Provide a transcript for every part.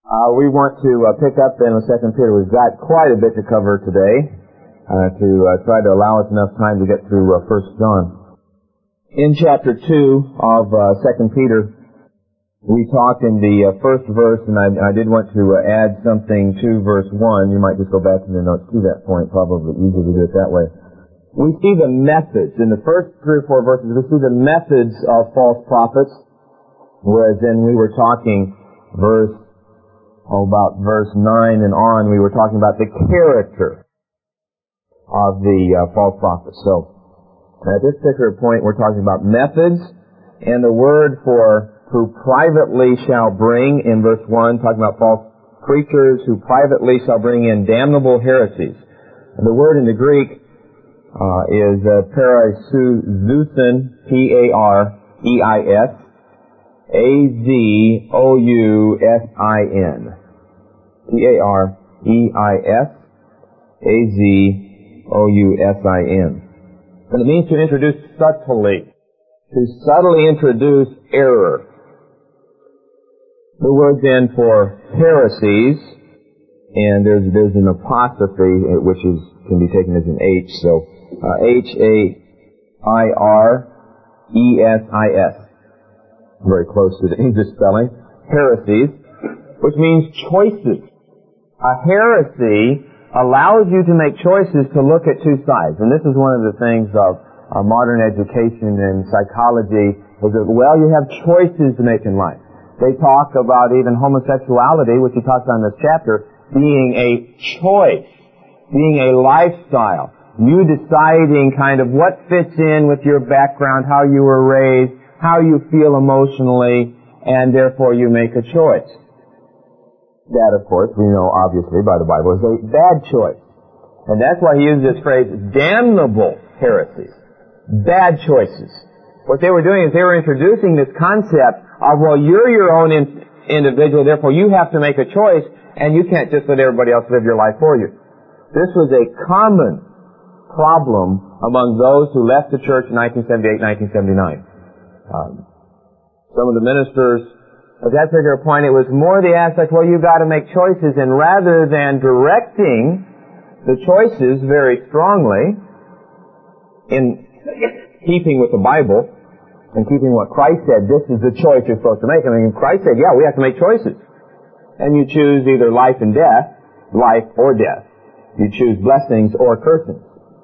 We want to pick up then with 2 Peter. We've got quite a bit to cover today to try to allow us enough time to get through 1 John. In chapter 2 of 2 Peter, we talked in the first verse, and I did want to add something to verse 1. You might just go back in your notes to that point. Probably easier to do it that way. We see the methods. In the first 3 or 4 verses, we see the methods of false prophets, whereas then we were talking about verse 9 and on, we were talking about the character of the false prophets. So, at this particular point, we're talking about methods, and the word for who privately shall bring, in verse 1, talking about false preachers who privately shall bring in damnable heresies. And the word in the Greek is parazousin, P-A-R-E-I-S, A-Z-O-U-S-I-N. P-A-R-E-I-S, A-Z-O-U-S-I-N. And it means to introduce subtly, to subtly introduce error. The word then for heresies, and there's an apostrophe which can be taken as an H, so H-A-I-R-E-S-I-S. Very close to the English spelling. Heresies, which means choices. A heresy allows you to make choices to look at two sides. And this is one of the things of modern education and psychology, is that, well, you have choices to make in life. They talk about even homosexuality, which he talks about in this chapter, being a choice, being a lifestyle. You deciding kind of what fits in with your background, how you were raised, how you feel emotionally, and therefore you make a choice. That, of course, we know obviously by the Bible is a bad choice. And that's why he uses this phrase, damnable heresies. Bad choices. What they were doing is they were introducing this concept of, well, you're your own individual, therefore you have to make a choice, and you can't just let everybody else live your life for you. This was a common problem among those who left the church in 1978, 1979. Some of the ministers, at that particular point, it was more the aspect, well, you've got to make choices, and rather than directing the choices very strongly in keeping with the Bible and keeping what Christ said, this is the choice you're supposed to make. I mean, Christ said, yeah, we have to make choices. And you choose either life and death, life or death. You choose blessings or cursings.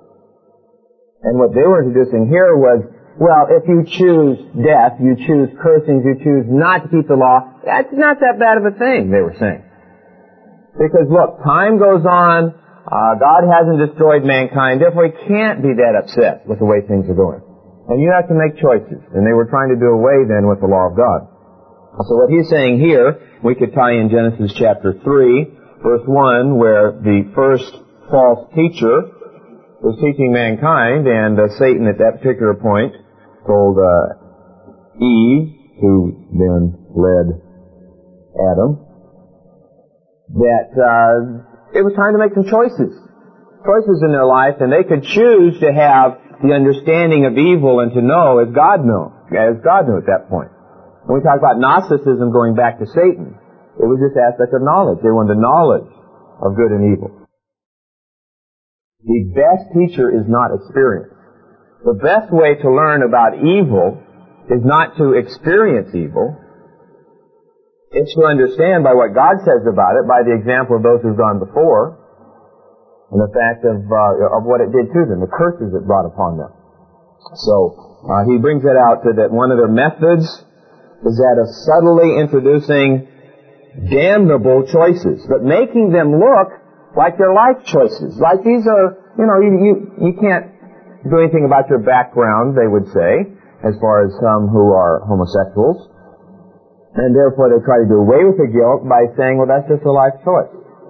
And what they were introducing here was, well, if you choose death, you choose cursings, you choose not to keep the law, that's not that bad of a thing, they were saying. Because look, time goes on, God hasn't destroyed mankind, therefore he can't be that upset with the way things are going. And you have to make choices. And they were trying to do away then with the law of God. So what he's saying here, we could tie in Genesis chapter 3, verse 1, where the first false teacher was teaching mankind, and Satan at that particular point told Eve, who then led Adam, that it was time to make some choices in their life, and they could choose to have the understanding of evil and to know as God knew at that point. When we talk about Gnosticism going back to Satan, it was this aspect of knowledge. They wanted the knowledge of good and evil. The best teacher is not experience. The best way to learn about evil is not to experience evil. It's to understand by what God says about it, by the example of those who've gone before, and the fact of what it did to them, the curses it brought upon them. So, he brings it out that one of their methods is that of subtly introducing damnable choices, but making them look like they're life choices. Like these are, you can't do anything about your background, they would say, as far as some who are homosexuals. And therefore they try to do away with the guilt by saying, well, that's just a life choice.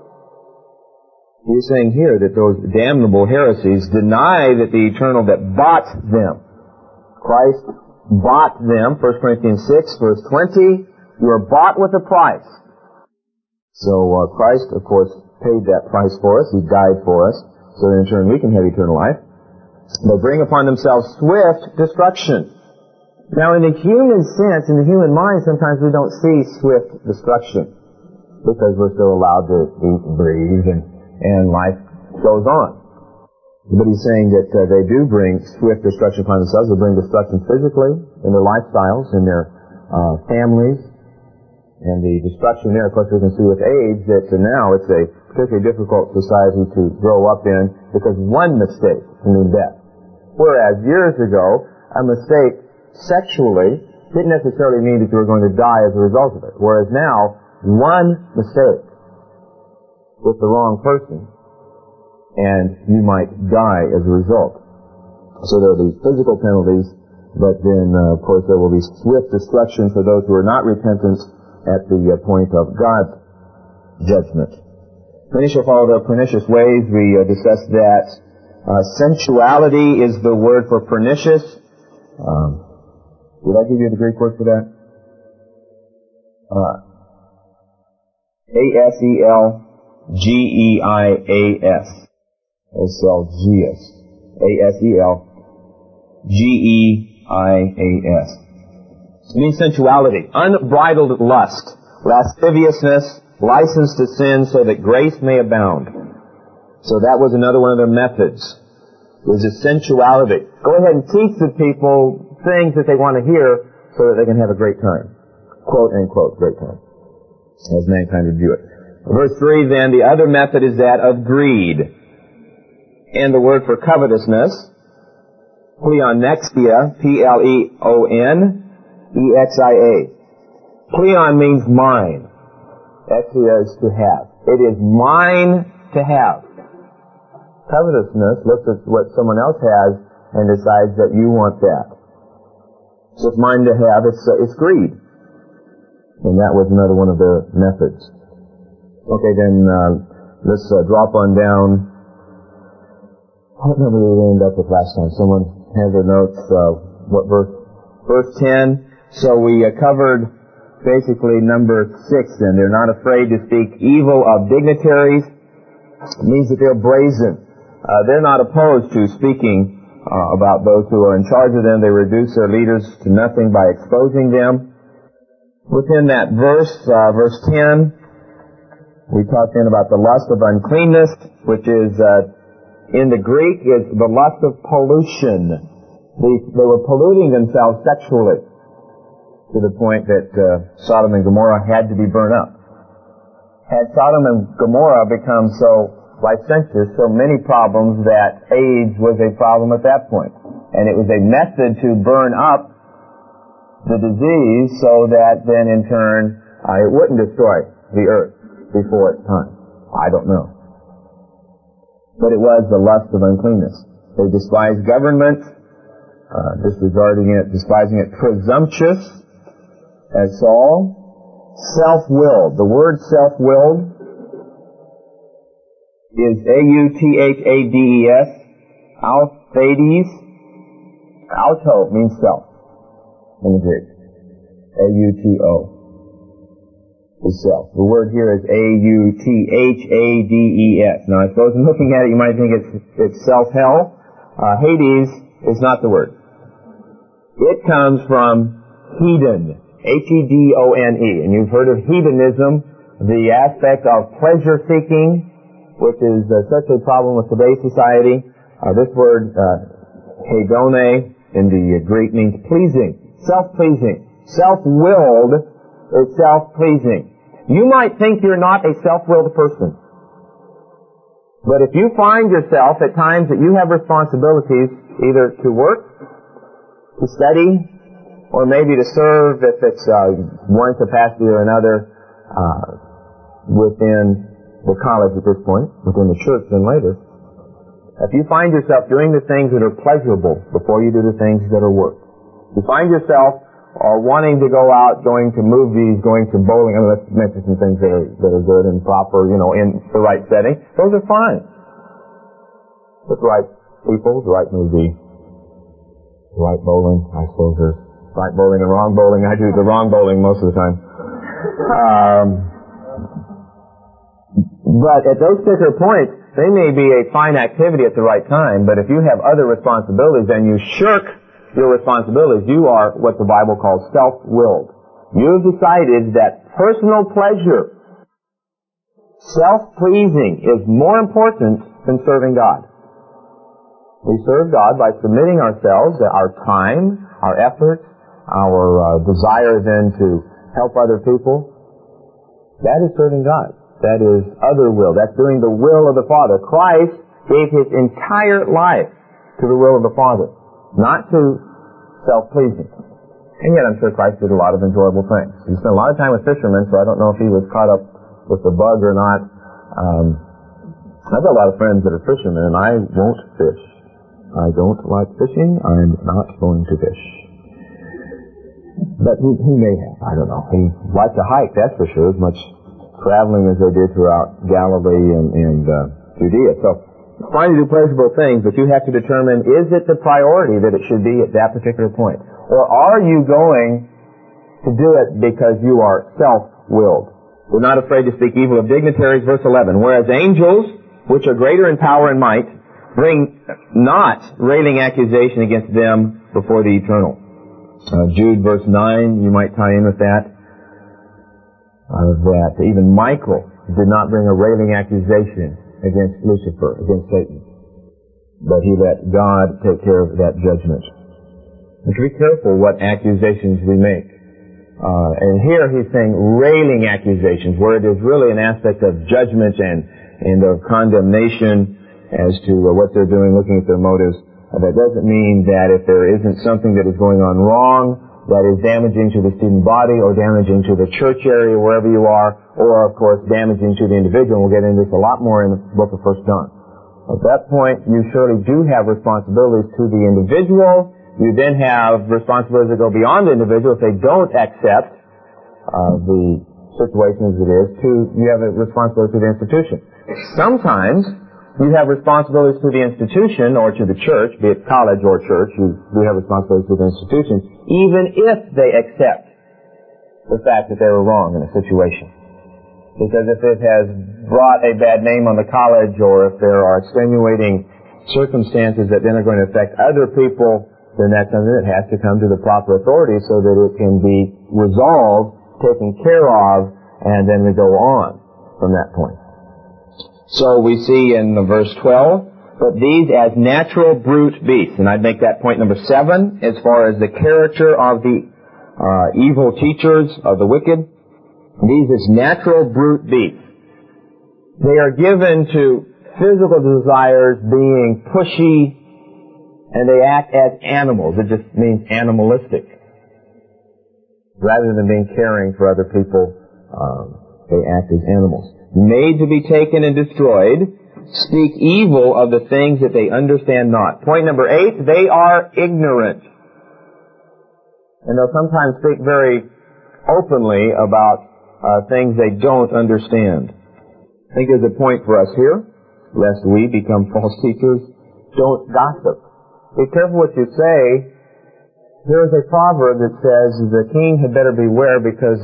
He's saying here that those damnable heresies deny that the eternal that bought them. Christ bought them, 1 Corinthians 6, verse 20, you are bought with a price. So Christ, of course, paid that price for us. He died for us, so in turn we can have eternal life. They bring upon themselves swift destruction. Now in the human sense, in the human mind, sometimes we don't see swift destruction. because we're still allowed to eat and breathe, and life goes on. But he's saying that they do bring swift destruction upon themselves. They bring destruction physically, in their lifestyles, in their families, and the destruction there, of course, we can see with AIDS that now it's a particularly difficult society to grow up in because one mistake can mean death. Whereas years ago, a mistake sexually didn't necessarily mean that you were going to die as a result of it. Whereas now, one mistake with the wrong person, and you might die as a result. So there will be physical penalties, but then, of course, there will be swift destruction for those who are not repentant at the point of God's judgment. Many shall follow their pernicious ways. We discussed that. Sensuality is the word for pernicious. Did I give you the Greek word for that? A-S-E-L-G-E-I-A-S. Aselgeus. A-S-E-L-G-E-I-A-S. It means sensuality, unbridled lust, lasciviousness, license to sin so that grace may abound. So that was another one of their methods, was the sensuality. Go ahead and teach the people things that they want to hear so that they can have a great time. Quote, unquote, great time, as mankind would view it. Verse 3, then, the other method is that of greed. And the word for covetousness, pleonexia, P-L-E-O-N-E-X-I-A. Pleon means mine. Exia is to have. It is mine to have. Covetousness looks at what someone else has and decides that you want that. So it's mine to have. It's greed. And that was another one of their methods. Okay, then let's drop on down. What number did we end up with last time? Someone had their notes. What verse? Verse 10. So we covered basically number 6 then. They're not afraid to speak evil of dignitaries. It means that they're brazen. They're not opposed to speaking about those who are in charge of them. They reduce their leaders to nothing by exposing them. Within that verse, verse 10, we talked then about the lust of uncleanness, which is, in the Greek, is the lust of pollution. They were polluting themselves sexually to the point that Sodom and Gomorrah had to be burned up. Had Sodom and Gomorrah become so licentious, so many problems, that AIDS was a problem at that point. And it was a method to burn up the disease so that then in turn it wouldn't destroy the earth before its time. I don't know. But it was the lust of uncleanness. They despised government, disregarding it, despising it, presumptuous, as Saul, self-willed. The word self-willed is A-U-T-H-A-D-E-S, Authades. Auto means self in the Greek. A-U-T-O is self. The word here is A-U-T-H-A-D-E-S. Now, I suppose in looking at it, you might think it's self-hell. Hades is not the word. It comes from hedon, H-E-D-O-N-E. And you've heard of hedonism, the aspect of pleasure-seeking, which is such a problem with today's society. This word, hedone, in the Greek means pleasing, self-pleasing. Self-willed is self-pleasing. You might think you're not a self-willed person. But if you find yourself at times that you have responsibilities either to work, to study, or maybe to serve, if it's one capacity or another, within the college at this point, within the church then later, if you find yourself doing the things that are pleasurable before you do the things that are work, you find yourself wanting to go out, going to movies, going to bowling. I mean, let's mention some things that are good and proper, in the right setting. Those are fine. With the right people, the right movie, the right bowling. I suppose there's right bowling and wrong bowling. I do the wrong bowling most of the time. But at those particular points, they may be a fine activity at the right time, but if you have other responsibilities and you shirk your responsibilities, you are what the Bible calls self-willed. You have decided that personal pleasure Self-pleasing is more important than serving God. We serve God by submitting ourselves, our time, our effort, our desire then to help other people. That is serving God. That is other will. That's doing the will of the Father. Christ gave His entire life to the will of the Father, not to self-pleasing. And yet I'm sure Christ did a lot of enjoyable things. He spent a lot of time with fishermen, so I don't know if He was caught up with the bug or not. I've got a lot of friends that are fishermen, and I won't fish. I don't like fishing. I'm not going to fish. But he may have. I don't know. He liked to hike, that's for sure, as much traveling as they did throughout Galilee and Judea. So, fine to do pleasurable things, but you have to determine, is it the priority that it should be at that particular point? Or are you going to do it because you are self-willed? We're not afraid to speak evil of dignitaries, verse 11. Whereas angels, which are greater in power and might, bring not railing accusation against them before the eternal. Jude, verse 9, you might tie in with that. That even Michael did not bring a railing accusation against Lucifer, against Satan. But he let God take care of that judgment. We should be careful what accusations we make. And here he's saying railing accusations, where it is really an aspect of judgment and of condemnation as to what they're doing, looking at their motives. That doesn't mean that if there isn't something that is going on wrong, that is damaging to the student body or damaging to the church area, wherever you are, or, of course, damaging to the individual. We'll get into this a lot more in the book of 1 John. At that point, you surely do have responsibilities to the individual. You then have responsibilities that go beyond the individual if they don't accept the situation as it is. You have a responsibility to the institution. Sometimes you have responsibilities to the institution or to the church, be it college or church. You do have responsibilities to the institution, even if they accept the fact that they were wrong in a situation. Because if it has brought a bad name on the college, or if there are extenuating circumstances that then are going to affect other people, then that's something that has to come to the proper authority so that it can be resolved, taken care of, and then we go on from that point. So we see in verse 12, but these as natural brute beasts, and I'd make that point number 7, as far as the character of the evil teachers of the wicked. These as natural brute beasts. They are given to physical desires, being pushy, and they act as animals. It just means animalistic. Rather than being caring for other people, they act as animals. Made to be taken and destroyed, speak evil of the things that they understand not. Point number 8, they are ignorant. And they'll sometimes speak very openly about things they don't understand. I think there's a point for us here, lest we become false teachers. Don't gossip. Be careful what you say. There is a proverb that says, the king had better beware because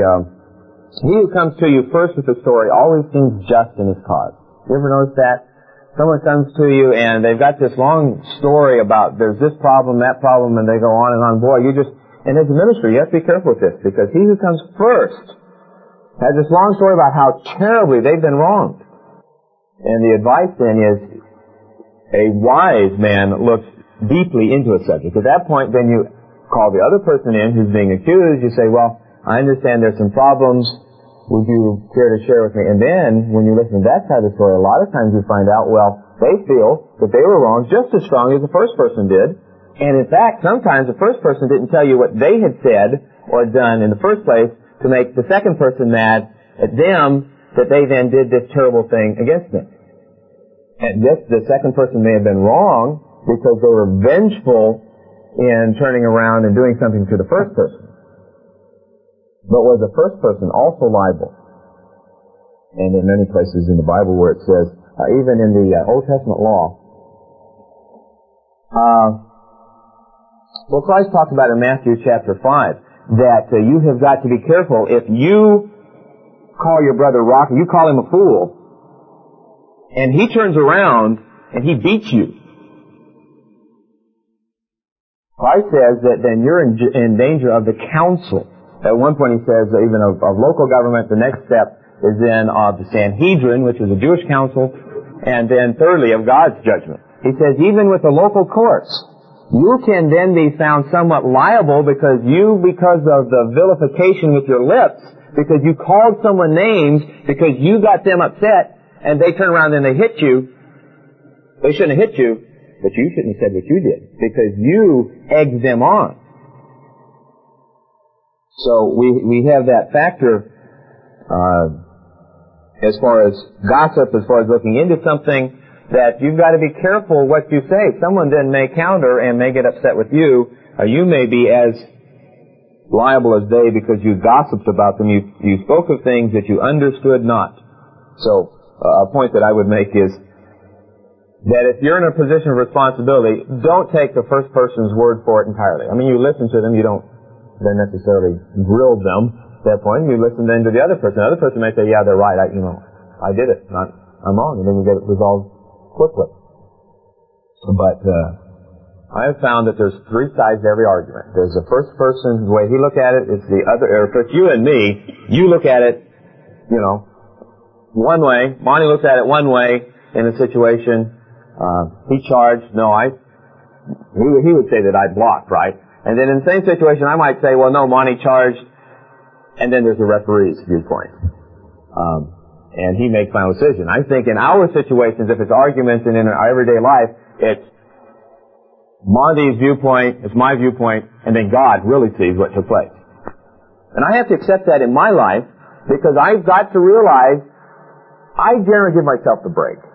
he who comes to you first with the story always seems just in his cause. You ever notice that? Someone comes to you and they've got this long story about there's this problem, that problem, and they go on and on. Boy, and as a minister, you have to be careful with this, because he who comes first has this long story about how terribly they've been wronged. And the advice then is, a wise man looks deeply into a subject. At that point, then you call the other person in who's being accused. You say, well, I understand there's some problems. Would you care to share with me? And then, when you listen to that side of the story, a lot of times you find out, well, they feel that they were wrong just as strongly as the first person did. And in fact, sometimes the first person didn't tell you what they had said or done in the first place to make the second person mad at them, that they then did this terrible thing against them. And the second person may have been wrong because they were vengeful in turning around and doing something to the first person. But was the first person also liable? And in many places in the Bible where it says, even in the Old Testament law, well, Christ talked about in Matthew chapter 5 that you have got to be careful. If you call your brother rocker, you call him a fool, and he turns around and he beats you, Christ says that then you're in danger of the council. At one point he says even of local government. The next step is then of the Sanhedrin, which was a Jewish council, and then thirdly of God's judgment. He says even with the local courts, you can then be found somewhat liable because of the vilification with your lips, because you called someone names, because you got them upset, and they turn around and they hit you. They shouldn't have hit you, but you shouldn't have said what you did, because you egged them on. So we have that factor as far as gossip, as far as looking into something, that you've got to be careful what you say. Someone then may counter and may get upset with you. You may be as liable as they because you gossiped about them. You spoke of things that you understood not. So a point that I would make is that if you're in a position of responsibility, don't take the first person's word for it entirely. I mean, you listen to them, you don't then necessarily grill them at that point. You listen then to the other person. The other person may say, yeah, they're right, I did it, I'm wrong, and then you get it resolved quickly. But I have found that there's three sides to every argument. There's the first person, the way he look at it, it's the other, or if it's you and me, you look at it, one way. Monty looks at it one way in a situation. He charged, he would say that I blocked, right? And then in the same situation, I might say, well, no, Monty charged, and then there's the referee's viewpoint. And he makes final decision. I think in our situations, if it's arguments and in our everyday life, it's Monty's viewpoint, it's my viewpoint, and then God really sees what took place. And I have to accept that in my life, because I've got to realize I generally give myself the break.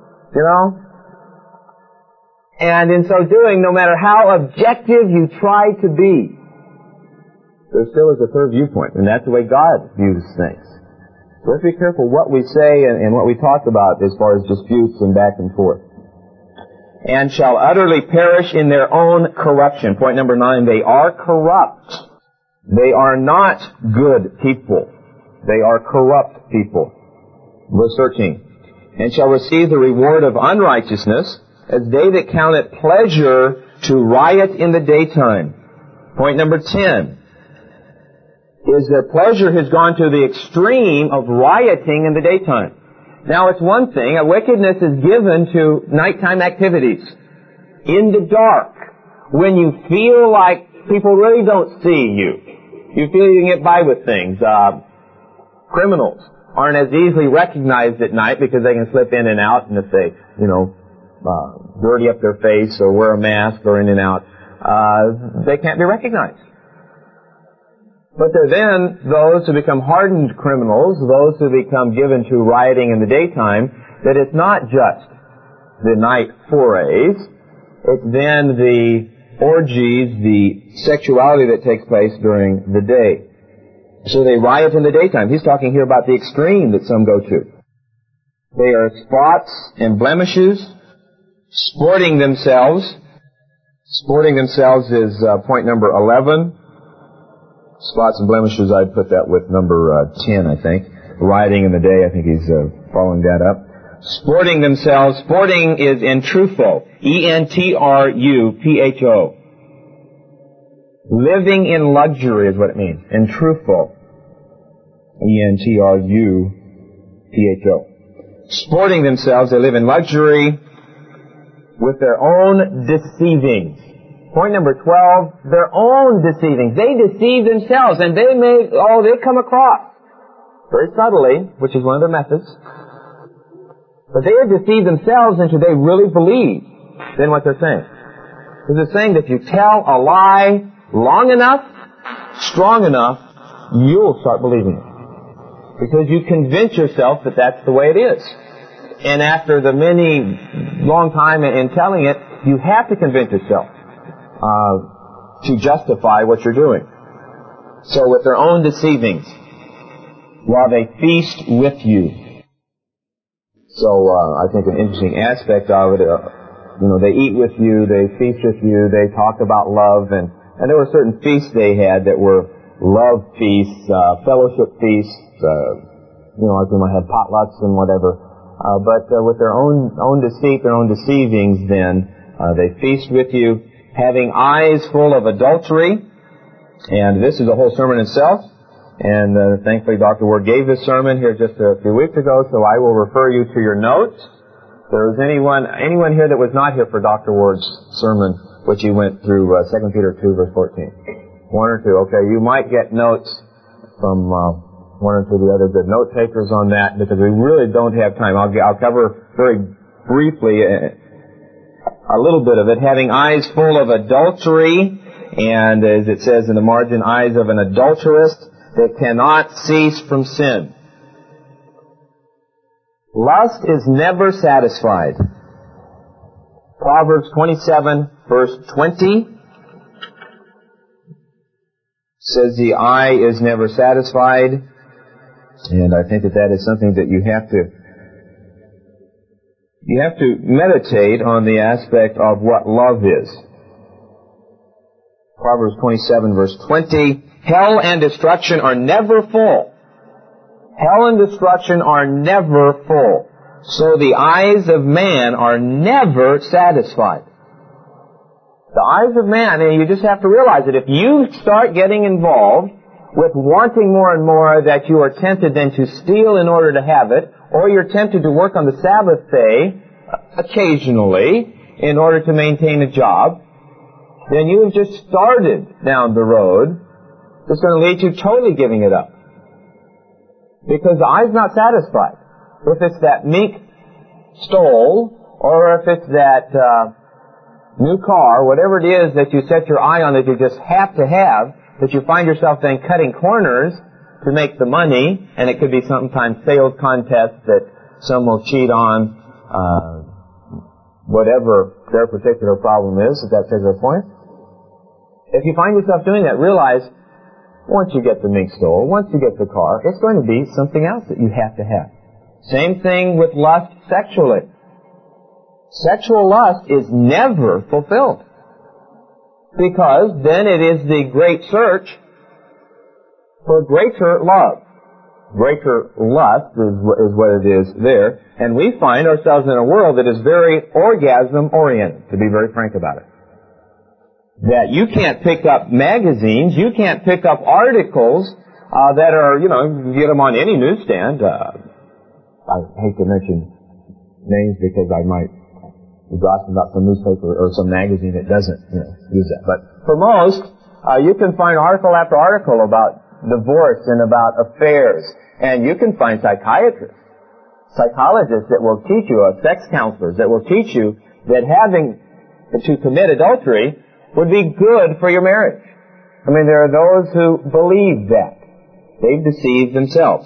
And in so doing, no matter how objective you try to be, there still is a third viewpoint, and that's the way God views things. So let's be careful what we say and what we talk about as far as disputes and back and forth. And shall utterly perish in their own corruption. Point number 9, they are corrupt. They are not good people. They are corrupt people. Verse 13. And shall receive the reward of unrighteousness, as they that count it pleasure to riot in the daytime. Point number 10 is their pleasure has gone to the extreme of rioting in the daytime. Now it's one thing, wickedness is given to nighttime activities. In the dark, when you feel like people really don't see you. You feel you can get by with things. Criminals aren't as easily recognized at night because they can slip in and out, and if they, dirty up their face or wear a mask or in and out, they can't be recognized. But there are then those who become hardened criminals, those who become given to rioting in the daytime, that it's not just the night forays, it's then the orgies, the sexuality that takes place during the day. So they riot in the daytime. He's talking here about the extreme that some go to. They are spots and blemishes, sporting themselves. Sporting themselves is point number 11. Spots and blemishes, I'd put that with number 10, I think. Rioting in the day, I think he's following that up. Sporting themselves. Sporting is entrupho. E-N-T-R-U-P-H-O. Living in luxury is what it means. Entrupho. E-N-T-R-U-P-H-O. Sporting themselves, they live in luxury with their own deceivings. Point number 12, their own deceivings. They deceive themselves, and they come across very subtly, which is one of their methods. But they have deceived themselves into they really believe in what they're saying. Because they're saying that if you tell a lie long enough, strong enough, you'll start believing it. Because you convince yourself that that's the way it is. And after the long time in telling it, you have to convince yourself to justify what you're doing. So with their own deceivings, while they feast with you. So I think an interesting aspect of it, they eat with you, they feast with you, they talk about love, and there were certain feasts they had that were love feasts, fellowship feasts, like we might have potlucks and whatever. But with their own deceit, their own deceivings, then they feast with you, having eyes full of adultery, and this is a whole sermon itself, And thankfully Dr. Ward gave this sermon here just a few weeks ago, so I will refer you to your notes. If there was anyone here that was not here for Dr. Ward's sermon, which he went through 2 Peter 2, verse 14. One or two. Okay, you might get notes from one or two of the other good note takers on that, because we really don't have time. I'll cover very briefly a little bit of it. Having eyes full of adultery, and as it says in the margin, eyes of an adulteress that cannot cease from sin. Lust is never satisfied. Proverbs 27, verse 20 says the eye is never satisfied. And I think that is something that you have to meditate on, the aspect of what love is. Proverbs 27, verse 20, hell and destruction are never full. Hell and destruction are never full. So the eyes of man are never satisfied. The eyes of man, and you just have to realize that if you start getting involved with wanting more and more, that you are tempted then to steal in order to have it, or you're tempted to work on the Sabbath day occasionally in order to maintain a job, then you have just started down the road that's going to lead to totally giving it up. Because the eye's not satisfied. If it's that mink stole, or if it's that new car, whatever it is that you set your eye on that you just have to have, that you find yourself then cutting corners to make the money, and it could be sometimes sales contests that some will cheat on, whatever their particular problem is at that particular point. If you find yourself doing that, realize once you get the mink stole, once you get the car, it's going to be something else that you have to have. Same thing with lust sexually. Sexual lust is never fulfilled, because then it is the great search for greater love. Greater lust is what it is there. And we find ourselves in a world that is very orgasm-oriented, to be very frank about it. That you can't pick up magazines, you can't pick up articles that are, you can get them on any newsstand. I hate to mention names because I might be gossiping about some newspaper or some magazine that doesn't, use that. But for most, you can find article after article about divorce and about affairs. And you can find psychiatrists, psychologists that will teach you, sex counselors that will teach you that having to commit adultery would be good for your marriage. I mean, there are those who believe that. They've deceived themselves.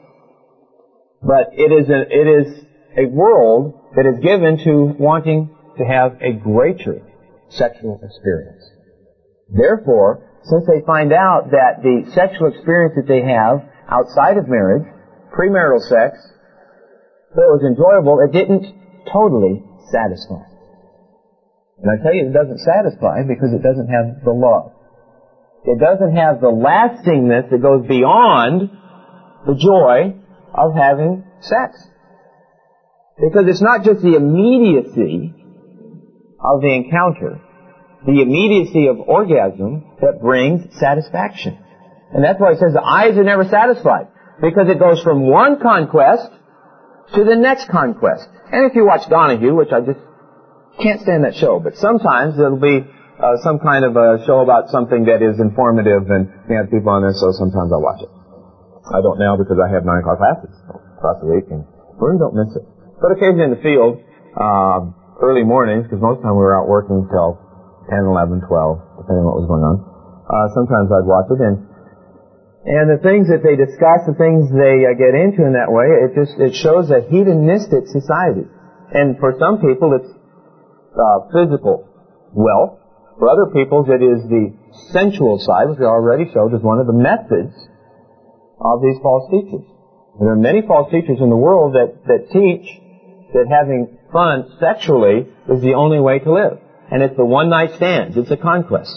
But it is a world that is given to wanting to have a greater sexual experience. Therefore, since they find out that the sexual experience that they have outside of marriage, premarital sex, though it was enjoyable, it didn't totally satisfy. And I tell you, it doesn't satisfy because it doesn't have the love. It doesn't have the lastingness that goes beyond the joy of having sex. Because it's not just the immediacy of the encounter, the immediacy of orgasm that brings satisfaction. And that's why it says the eyes are never satisfied. Because it goes from one conquest to the next conquest. And if you watch Donahue, which I just can't stand that show, but sometimes it'll be some kind of a show about something that is informative, and you have people on there, so sometimes I'll watch it. I don't now because I have 9 o'clock classes across the week, and really don't miss it. But occasionally in the field, early mornings, because most of the time we were out working till 10, 11, 12, depending on what was going on. Sometimes I'd watch it, and the things that they discuss, the things they get into in that way, it shows a hedonistic society. And for some people, it's physical wealth. For other people, it is the sensual side, which we already showed is one of the methods of these false teachers. And there are many false teachers in the world that teach that having fun sexually is the only way to live. And it's the one-night stands. It's a conquest.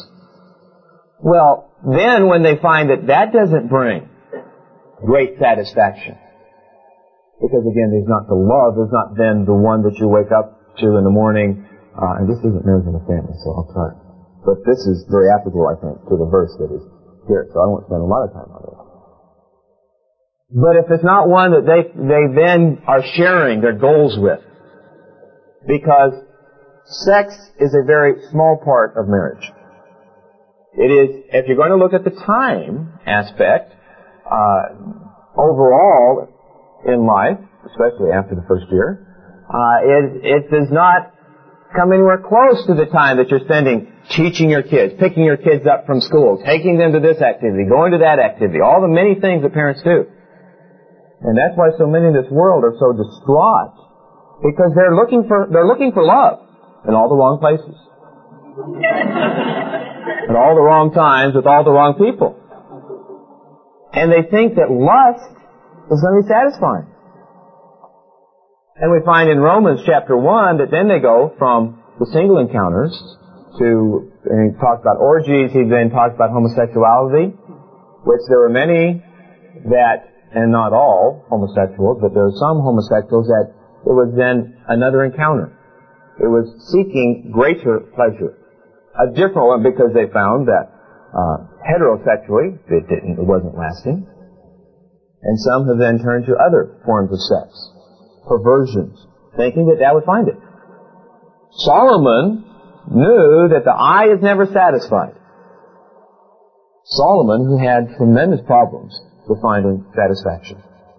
Well, then when they find that doesn't bring great satisfaction, because again, there's not the love, there's not then the one that you wake up to in the morning, and this isn't marriage and a family, so I'll try. But this is very applicable, I think, to the verse that is here, so I won't spend a lot of time on it. But if it's not one that they then are sharing their goals with, because sex is a very small part of marriage. It is, if you're going to look at the time aspect, overall in life, especially after the first year, it does not come anywhere close to the time that you're spending teaching your kids, picking your kids up from school, taking them to this activity, going to that activity, all the many things that parents do. And that's why so many in this world are so distraught, because they're looking for love in all the wrong places. At all the wrong times, with all the wrong people. And they think that lust is going to be satisfying. And we find in Romans chapter 1 that then they go from the single encounters to, and he talks about orgies, he then talks about homosexuality, which there were many that, and not all homosexuals, but there are some homosexuals that it was then another encounter. It was seeking greater pleasure. A different one, because they found that heterosexually it wasn't lasting. And some have then turned to other forms of sex, perversions, thinking that that would find it. Solomon knew that the eye is never satisfied. Solomon, who had tremendous problems with finding satisfaction.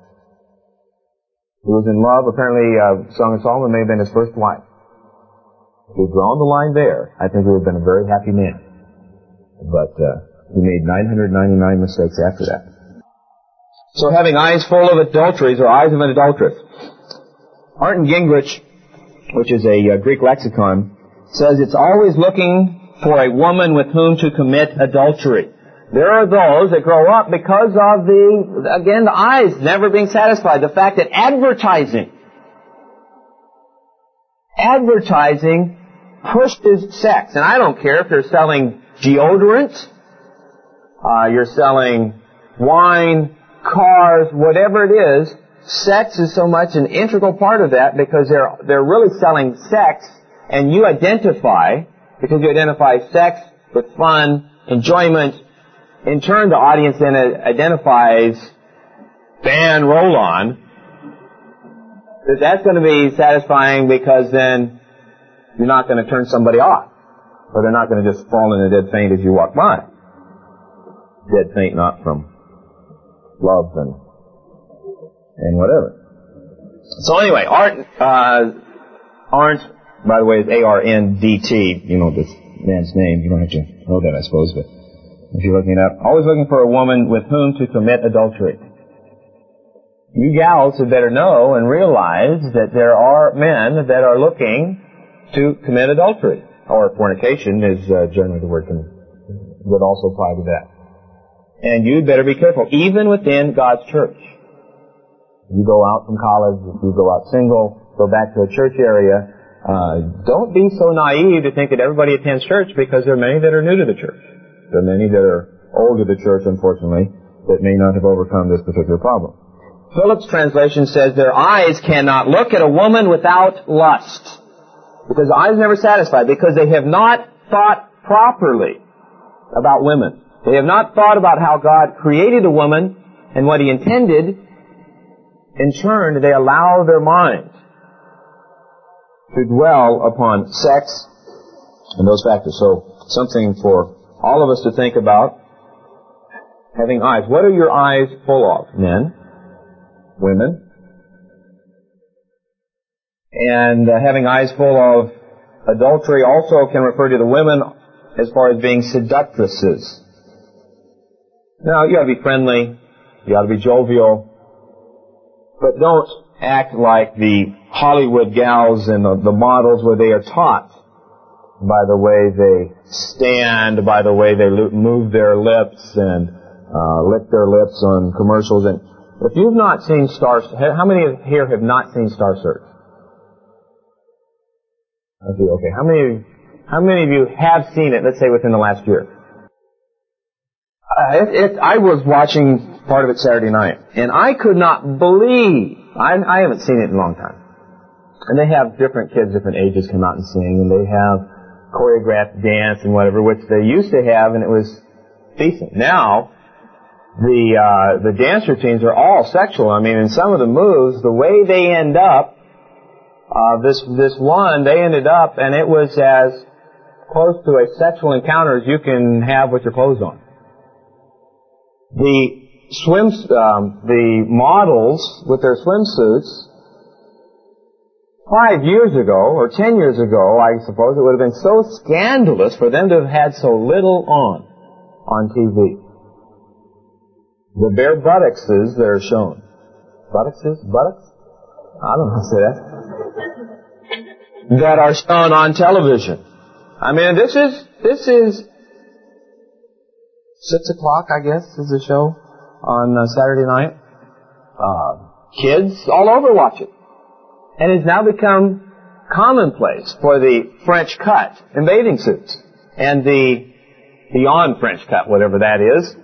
He was in love, apparently Song of Solomon may have been his first wife. If he'd drawn the line there, I think he would have been a very happy man. But he made 999 mistakes after that. So having eyes full of adulteries, or eyes of an adulteress. Arndt Gingrich, which is a Greek lexicon, says it's always looking for a woman with whom to commit adultery. There are those that grow up because of the eyes never being satisfied. The fact that advertising pushes sex. And I don't care if you're selling deodorant, you're selling wine, cars, whatever it is, sex is so much an integral part of that, because they're really selling sex, and you identify, because you identify sex with fun, enjoyment. In turn, the audience then identifies Van Roll-On. That's going to be satisfying, because then you're not going to turn somebody off. Or they're not going to just fall in a dead faint as you walk by. Dead faint not from love and whatever. So anyway, Arndt, by the way, is A-R-N-D-T. You know this man's name. You don't have to know that, I suppose, but if you're looking it up. Always looking for a woman with whom to commit adultery. You gals had better know and realize that there are men that are looking to commit adultery. Or fornication is generally the word would also apply to that. And you'd better be careful, even within God's church. You go out from college, if you go out single, go back to a church area, don't be so naive to think that everybody attends church, because there are many that are new to the church. There are many that are old to the church, unfortunately, that may not have overcome this particular problem. Phillips' translation says their eyes cannot look at a woman without lust. Because the eye is never satisfied, because they have not thought properly about women. They have not thought about how God created a woman and what He intended. In turn, they allow their mind to dwell upon sex and those factors. So, something for all of us to think about. Having eyes. What are your eyes full of, men? Women? And having eyes full of adultery also can refer to the women as far as being seductresses. Now, you ought to be friendly, you ought to be jovial, but don't act like the Hollywood gals and the models where they are taught by the way they stand, by the way they move their lips and lick their lips on commercials. And if you've not seen how many here have not seen Star Search? Okay. How many of you have seen it, let's say, within the last year? I was watching part of it Saturday night, and I could not believe, I haven't seen it in a long time. And they have different kids, different ages come out and sing, and they have choreographed dance and whatever, which they used to have, and it was decent. Now, the dance routines are all sexual. I mean, in some of the moves, the way they end up, this one, they ended up, and it was as close to a sexual encounter as you can have with your clothes on. The models with their swimsuits, 5 years ago, or 10 years ago, I suppose, it would have been so scandalous for them to have had so little on TV. The bare buttocks that are shown. Buttocks? I don't know how to say that. That are shown on television. I mean, this is 6 o'clock, I guess, is the show on Saturday night. Kids all over watch it. And it's now become commonplace for the French cut in bathing suits. And the beyond French cut, whatever that is.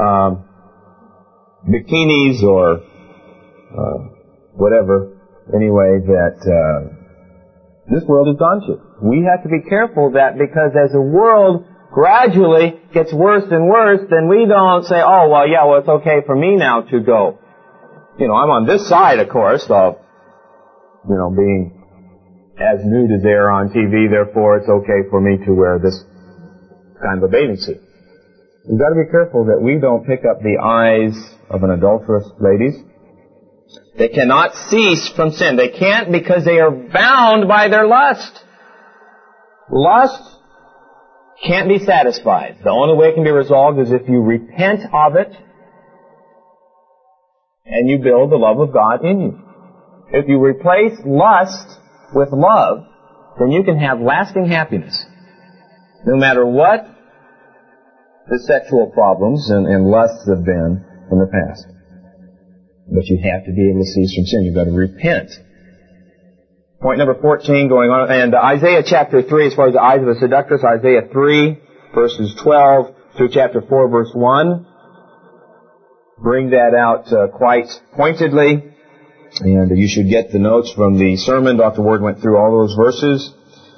Bikinis or whatever. Anyway, that this world has gone to. We have to be careful that because as the world gradually gets worse and worse, then we don't say, oh, well, yeah, well, it's okay for me now to go. I'm on this side, of course, of, being as nude as they are on TV, therefore it's okay for me to wear this kind of a bathing suit. We've got to be careful that we don't pick up the eyes of an adulterous ladies. They cannot cease from sin. They can't because they are bound by their lust. Lust can't be satisfied. The only way it can be resolved is if you repent of it and you build the love of God in you. If you replace lust with love, then you can have lasting happiness. No matter what the sexual problems and lusts have been in the past. But you have to be able to cease from sin. You've got to repent. Point number 14 going on. And Isaiah chapter 3, as far as the eyes of a seductress, Isaiah 3, verses 12 through chapter 4, verse 1. Bring that out quite pointedly. And you should get the notes from the sermon. Dr. Ward went through all those verses.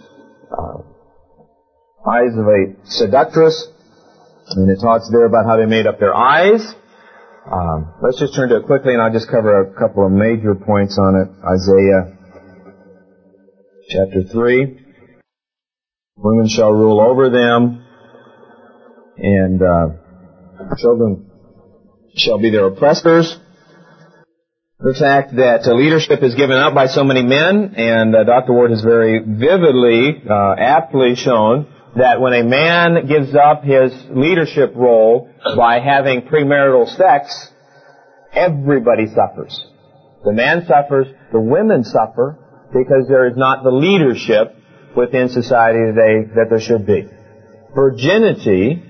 Eyes of a seductress. And it talks there about how they made up their eyes. Let's just turn to it quickly, and I'll just cover a couple of major points on it. Isaiah chapter 3. Women shall rule over them, and children shall be their oppressors. The fact that leadership is given up by so many men, and Dr. Ward has very vividly, aptly shown that when a man gives up his leadership role by having premarital sex, everybody suffers. The man suffers, the women suffer, because there is not the leadership within society today that there should be. Virginity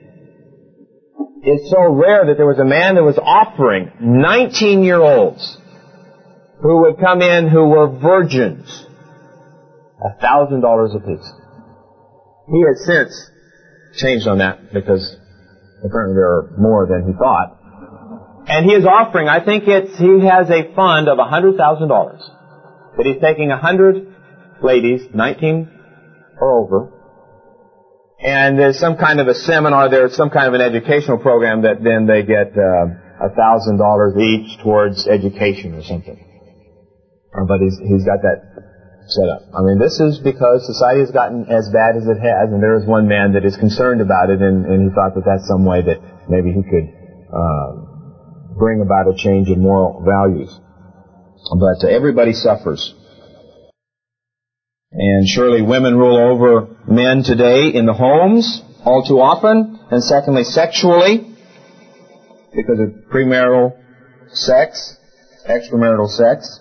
is so rare that there was a man that was offering 19-year-olds who would come in who were virgins $1,000 apiece. He has since changed on that because apparently there are more than he thought. And he is offering, I think he has a fund of $100,000. That he's taking 100 ladies, 19 or over, and there's some kind of a seminar, there's some kind of an educational program that then they get $1,000 each towards education or something. But he's got that set up. I mean, this is because society has gotten as bad as it has, and there is one man that is concerned about it, and he thought that that's some way that maybe he could bring about a change in moral values. But everybody suffers. And surely women rule over men today in the homes all too often, and secondly, sexually, because of premarital sex, extramarital sex.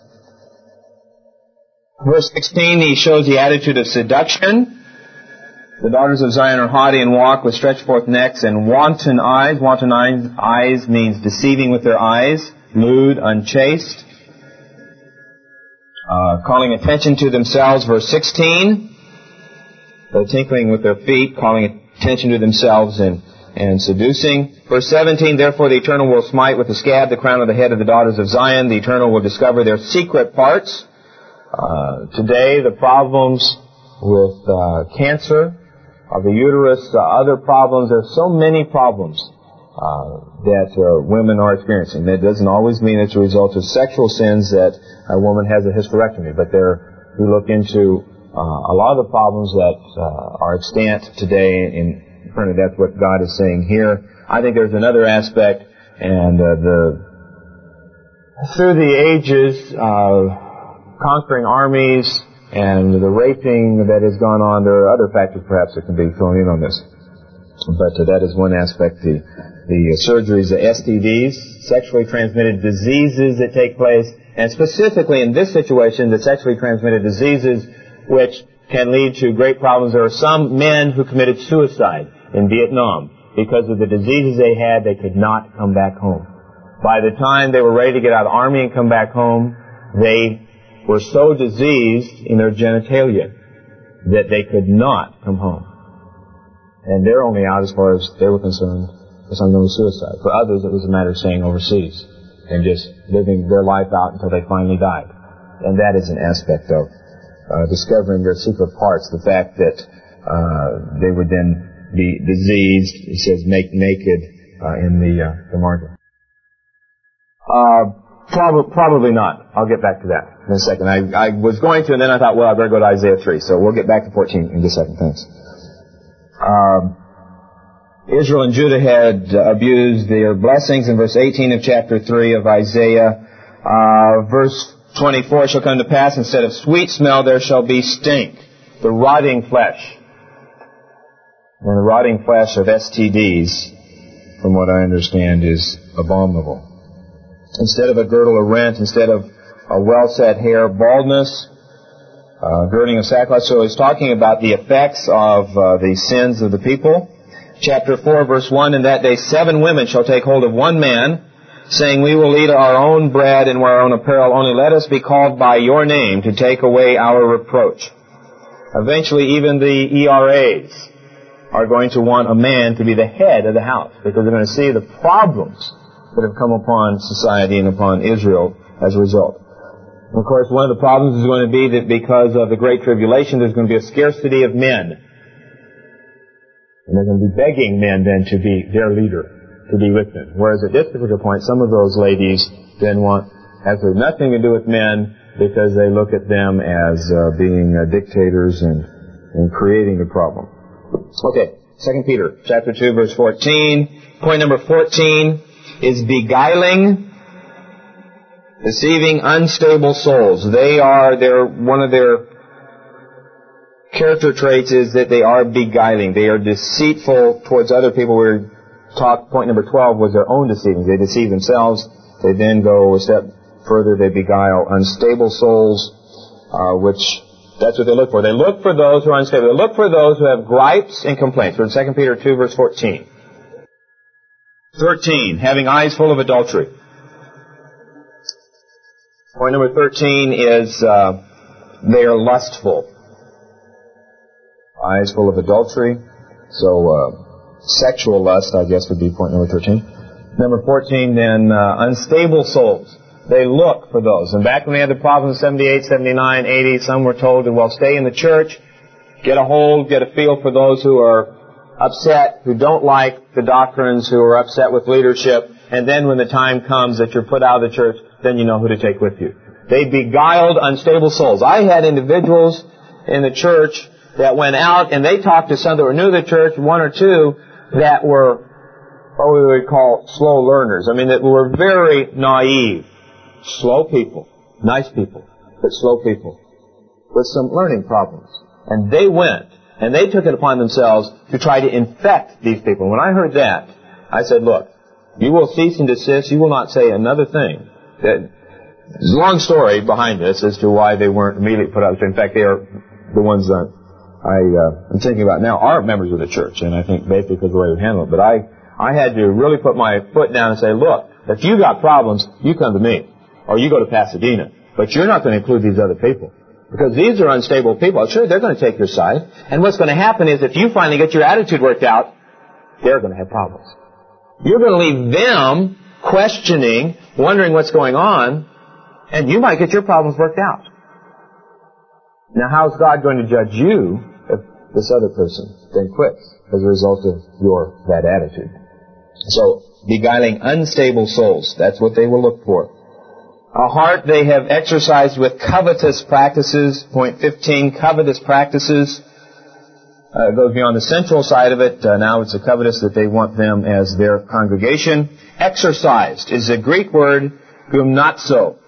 Verse 16, he shows the attitude of seduction. The daughters of Zion are haughty and walk with stretched forth necks and wanton eyes. Wanton eyes means deceiving with their eyes, lewd, unchaste. Calling attention to themselves, verse 16. They're tinkling with their feet, calling attention to themselves and seducing. Verse 17, therefore the Eternal will smite with the scab the crown of the head of the daughters of Zion. The Eternal will discover their secret parts. Today, the problems with cancer of the uterus, other problems, there's so many problems that women are experiencing. That doesn't always mean it's a result of sexual sins that a woman has a hysterectomy, but we look into a lot of the problems that are extant today, and apparently that's what God is saying here. I think there's another aspect, and through the ages, conquering armies and the raping that has gone on, there are other factors perhaps that can be thrown in on this. But that is one aspect. The surgeries, the STDs, sexually transmitted diseases that take place, and specifically in this situation, the sexually transmitted diseases which can lead to great problems. There are some men who committed suicide in Vietnam because of the diseases they had. They could not come back home. By the time they were ready to get out of the army and come back home, they were so diseased in their genitalia that they could not come home. And they're only out, as far as they were concerned, for some of them was suicide. For others, it was a matter of staying overseas and just living their life out until they finally died. And that is an aspect of discovering their secret parts, the fact that they would then be diseased. It says make naked in the margin. Probably not. I'll get back to that in a second. I was going to, and then I thought, well, I better go to Isaiah 3. So we'll get back to 14 in just a second. Thanks. Israel and Judah had abused their blessings in verse 18 of chapter 3 of Isaiah. Verse 24, shall come to pass, instead of sweet smell, there shall be stink, the rotting flesh. And the rotting flesh of STDs, from what I understand, is abominable. Instead of a girdle, a rent. Instead of a well-set hair, baldness. Girding of sackcloth. So he's talking about the effects of the sins of the people. Chapter 4, verse 1, in that day 7 women shall take hold of one man, saying, we will eat our own bread and wear our own apparel, only let us be called by your name to take away our reproach. Eventually, even the ERAs are going to want a man to be the head of the house, because they're going to see the problems that have come upon society and upon Israel as a result. And of course, one of the problems is going to be that because of the Great Tribulation, there's going to be a scarcity of men. And they're going to be begging men then to be their leader, to be with them. Whereas at this particular point, some of those ladies then want absolutely nothing to do with men, because they look at them as being dictators and creating the problem. Okay, 2 Peter chapter 2, verse 14. Point number 14 is beguiling, deceiving unstable souls. One of their character traits is that they are beguiling. They are deceitful towards other people. Point number 12 was their own deceiving. They deceive themselves. They then go a step further. They beguile unstable souls, which that's what they look for. They look for those who are unstable. They look for those who have gripes and complaints. We're in 2 Peter 2, verse 14. 13, having eyes full of adultery. Point number 13 is they are lustful. Eyes full of adultery. So sexual lust, I guess, would be point number 13. Number 14, then, unstable souls. They look for those. And back when we had the problems in 78, 79, 80, some were told to, well, stay in the church, get a feel for those who are upset, who don't like the doctrines, who are upset with leadership, and then when the time comes that you're put out of the church, then you know who to take with you. They beguiled unstable souls. I had individuals in the church that went out and they talked to some that were new to the church, one or two that were what we would call slow learners. I mean, that were very naive. Slow people. Nice people, but slow people with some learning problems. And they went and they took it upon themselves to try to infect these people. When I heard that, I said, look, you will cease and desist. You will not say another thing. There's a long story behind this as to why they weren't immediately put out. In fact, they are the ones that I'm thinking about now are members of the church, and I think basically because of the way we handle it. But I had to really put my foot down and say, look, if you got problems, you come to me, or you go to Pasadena. But you're not going to include these other people. Because these are unstable people. Sure, they're going to take your side. And what's going to happen is if you finally get your attitude worked out, they're going to have problems. You're going to leave them questioning, wondering what's going on, and you might get your problems worked out. Now, how's God going to judge you if this other person then quits as a result of your bad attitude? So, beguiling unstable souls. That's what they will look for. A heart they have exercised with covetous practices. Point 15, covetous practices. It goes beyond the central side of it. Now it's the covetous that they want them as their congregation. Exercised is a Greek word, gymnazo.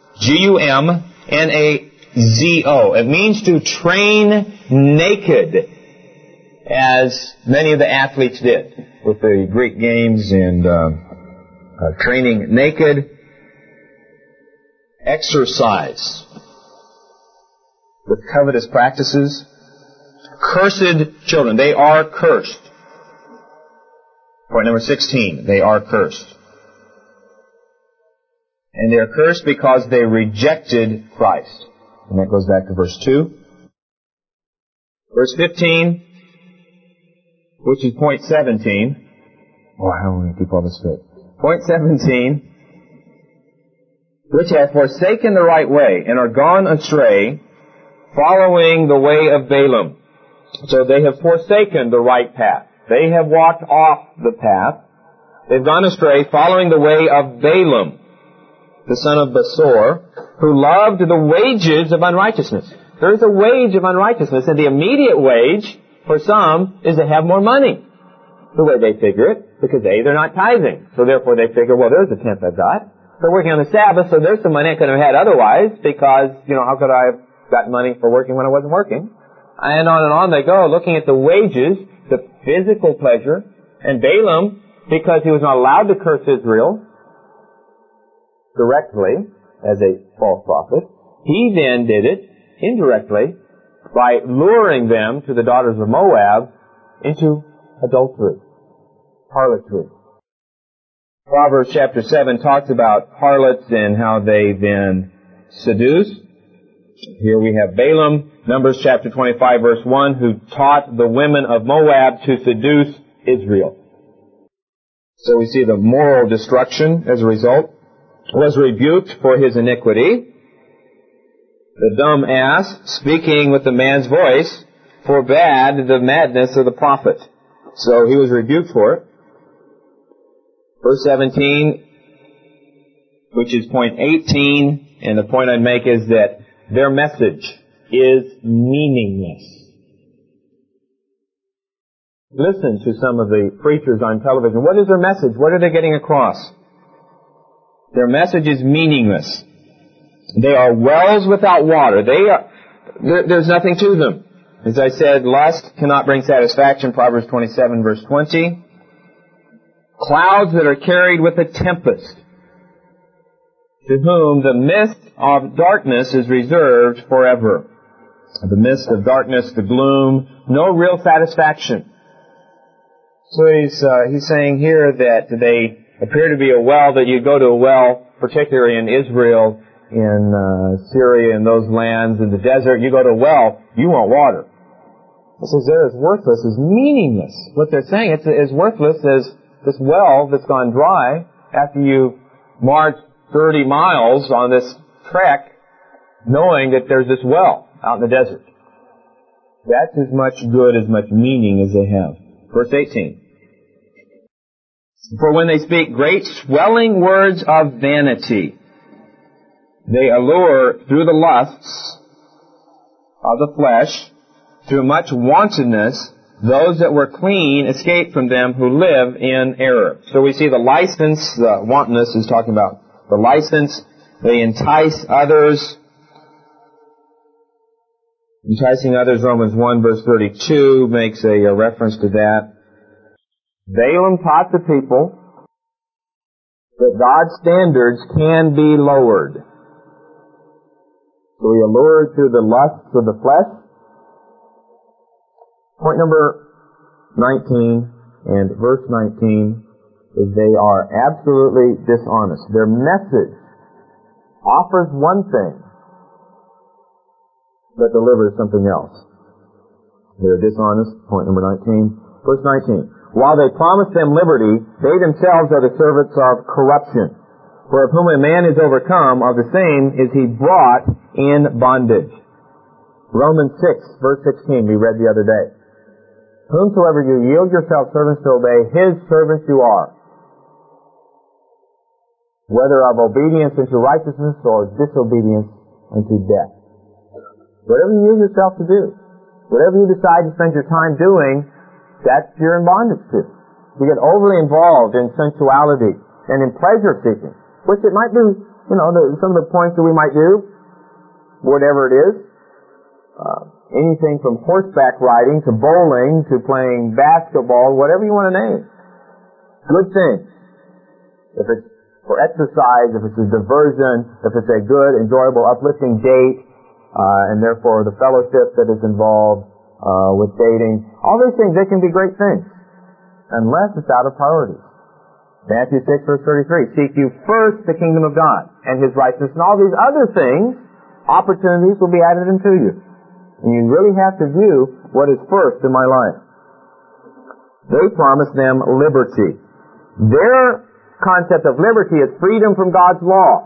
G-U-M-N-A-Z-O. It means to train naked, as many of the athletes did with the Greek games and training naked. Exercise with covetous practices. Cursed children. They are cursed. Point number 16. They are cursed. And they are cursed because they rejected Christ. And that goes back to verse 2. Verse 15, which is point 17. Oh, how am I going to keep all this straight? Point 17. Which have forsaken the right way and are gone astray, following the way of Balaam. So they have forsaken the right path. They have walked off the path. They've gone astray, following the way of Balaam, the son of Besor, who loved the wages of unrighteousness. There's a wage of unrighteousness, and the immediate wage for some is to have more money. The way they figure it, because they're not tithing. So therefore they figure, well, there's a tenth I've got. They're working on the Sabbath, so there's some money I could have had otherwise, because, how could I have gotten money for working when I wasn't working? And on they go, looking at the wages, the physical pleasure. And Balaam, because he was not allowed to curse Israel directly as a false prophet, he then did it indirectly by luring them to the daughters of Moab into adultery, harlotry. Proverbs chapter 7 talks about harlots and how they then seduce. Here we have Balaam, Numbers chapter 25 verse 1, who taught the women of Moab to seduce Israel. So we see the moral destruction as a result. Was rebuked for his iniquity. The dumb ass, speaking with the man's voice, forbade the madness of the prophet. So he was rebuked for it. Verse 17, which is point 18, and the point I'd make is that their message is meaningless. Listen to some of the preachers on television. What is their message? What are they getting across? Their message is meaningless. They are wells without water. There's nothing to them. As I said, lust cannot bring satisfaction, Proverbs 27 verse 20. Clouds that are carried with a tempest, to whom the mist of darkness is reserved forever. The mist of darkness, the gloom, no real satisfaction. So he's saying here that they appear to be a well, that you go to a well, particularly in Israel, in Syria, in those lands, in the desert, you go to a well, you want water. It says there it's worthless, is meaningless. What they're saying, it's as worthless as this well that's gone dry after you march 30 miles on this trek, knowing that there's this well out in the desert. That's as much good, as much meaning as they have. Verse 18. For when they speak great swelling words of vanity, they allure through the lusts of the flesh, through much wantonness, those that were clean escape from them who live in error. So we see the license, the wantonness is talking about the license. They entice others. Enticing others, Romans 1 verse 32 makes a reference to that. Balaam taught the people that God's standards can be lowered. So he allured through the lusts of the flesh. Point number 19 and verse 19 is they are absolutely dishonest. Their message offers one thing, but delivers something else. They're dishonest. Point number 19. Verse 19. While they promise them liberty, they themselves are the servants of corruption. For of whom a man is overcome, of the same is he brought in bondage. Romans 6, verse 16, we read the other day. Whomsoever you yield yourselves servants to obey, his servants you are. whether of obedience unto righteousness or disobedience unto death. Whatever you use yourself to do, whatever you decide to spend your time doing, that's you're in bondage to. You get overly involved in sensuality and in pleasure seeking, which it might be, some of the points that we might do, whatever it is. Anything from horseback riding to bowling to playing basketball, whatever you want to name. Good things. If it's for exercise, if it's a diversion, if it's a good, enjoyable, uplifting date, and therefore the fellowship that is involved with dating, all these things, they can be great things, unless it's out of priorities. Matthew 6, verse 33, seek you first the kingdom of God and His righteousness, and all these other things, opportunities will be added unto you. And you really have to view what is first in my life. They promise them liberty. Their concept of liberty is freedom from God's law.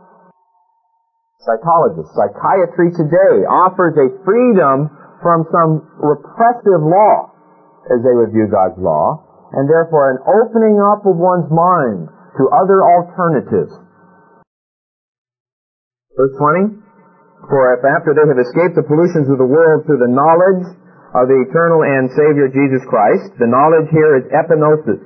Psychiatry today offers a freedom from some repressive law, as they would view God's law, and therefore an opening up of one's mind to other alternatives. Verse 20, for if after they have escaped the pollutions of the world through the knowledge of the eternal and Savior Jesus Christ, the knowledge here is epignosis.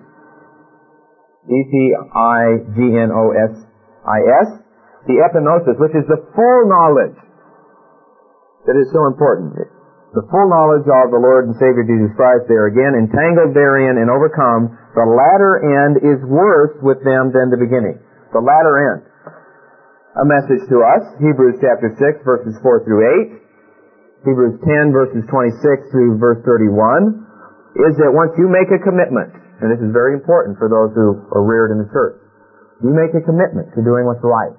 E-P-I-G-N-O-S-I-S. The epignosis, which is the full knowledge that is so important. The full knowledge of the Lord and Savior Jesus Christ, they are again entangled therein and overcome. The latter end is worse with them than the beginning. The latter end. A message to us, Hebrews chapter 6, verses 4 through 8, Hebrews 10, verses 26 through verse 31, is that once you make a commitment, and this is very important for those who are reared in the church, you make a commitment to doing what's right.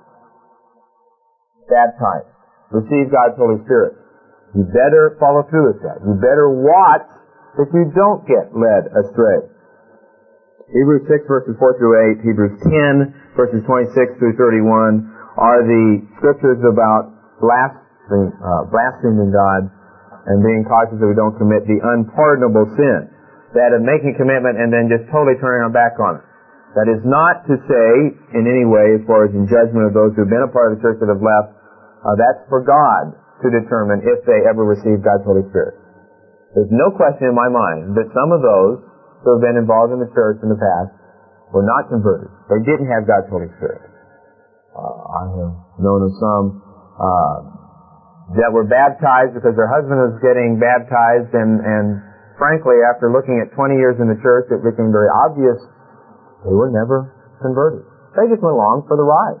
Baptize. Receive God's Holy Spirit. You better follow through with that. You better watch that you don't get led astray. Hebrews 6 verses 4 through 8, Hebrews 10 verses 26 through 31 are the scriptures about blaspheming God and being cautious that we don't commit the unpardonable sin. That of making a commitment and then just totally turning our back on it. That is not to say in any way, as far as in judgment of those who have been a part of the church that have left, that's for God to determine if they ever receive God's Holy Spirit. There's no question in my mind that some of those who have been involved in the church in the past were not converted. They didn't have God's Holy Spirit. I have known of some that were baptized because their husband was getting baptized, and frankly, after looking at 20 years in the church, it became very obvious they were never converted. They just went along for the ride.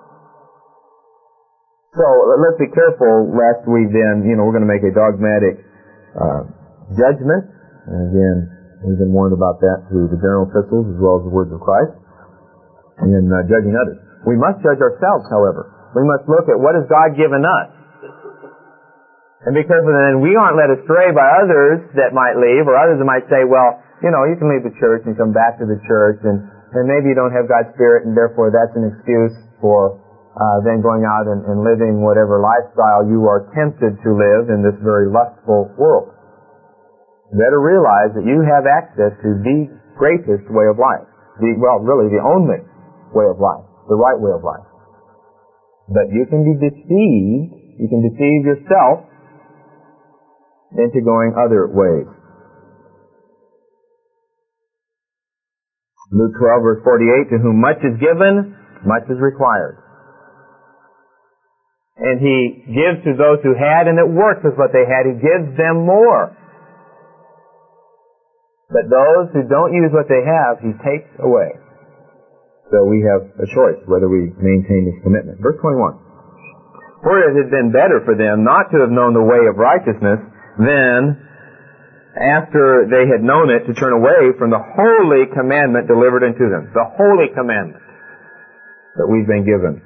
So let's be careful lest we then, we're going to make a dogmatic judgment. And again, we've been warned about that through the general epistles as well as the words of Christ. And in judging others. We must judge ourselves, however. We must look at what has God given us. And be careful that then we aren't led astray by others that might leave, or others that might say, well, you can leave the church and come back to the church, and maybe you don't have God's Spirit, and therefore that's an excuse for then going out and living whatever lifestyle you are tempted to live in this very lustful world. You better realize that you have access to the greatest way of life. Really the only way of life. The right way of life. But you can be deceived, you can deceive yourself into going other ways. Luke 12 verse 48, to whom much is given, much is required. And He gives to those who had, and it works with what they had. He gives them more. But those who don't use what they have, He takes away. So we have a choice whether we maintain this commitment. Verse 21. For it had been better for them not to have known the way of righteousness than, after they had known it, to turn away from the holy commandment delivered unto them. The holy commandment that we've been given.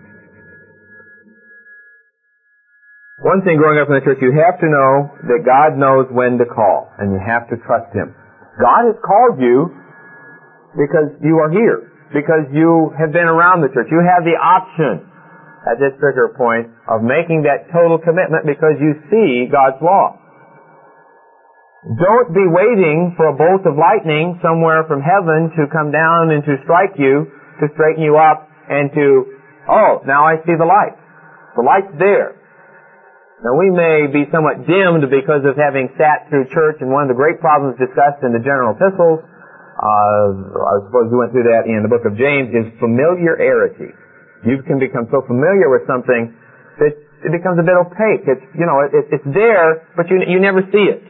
One thing growing up in the church, you have to know that God knows when to call, and you have to trust Him. God has called you because you are here, because you have been around the church. You have the option at this particular point of making that total commitment because you see God's law. Don't be waiting for a bolt of lightning somewhere from heaven to come down and to strike you, to straighten you up, and to, oh, now I see the light. The light's there. Now we may be somewhat dimmed because of having sat through church, and one of the great problems discussed in the general epistles, I suppose we went through that in the book of James, is familiarity. You can become so familiar with something that it becomes a bit opaque. It's there, but you never see it.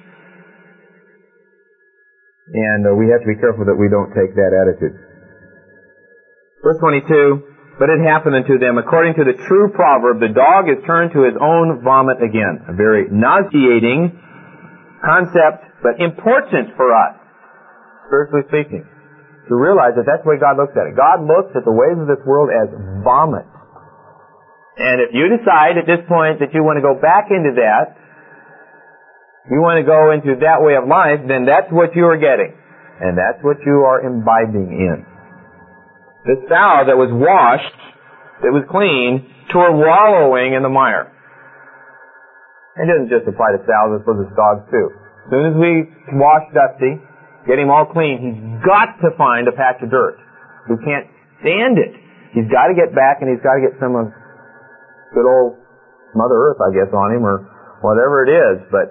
And we have to be careful that we don't take that attitude. Verse 22, but it happened unto them, according to the true proverb, the dog is turned to his own vomit again. A very nauseating concept, but important for us, spiritually speaking, to realize that that's the way God looks at it. God looks at the ways of this world as vomit. And if you decide at this point that you want to go back into that, you want to go into that way of life, then that's what you are getting. And that's what you are imbibing in. The sow that was washed, that was clean, to her wallowing in the mire. It doesn't just apply to sows, it applies to dogs too. As soon as we wash Dusty, get him all clean, he's got to find a patch of dirt. We can't stand it. He's got to get back, and he's got to get some of good old Mother Earth, I guess, on him, or whatever it is. But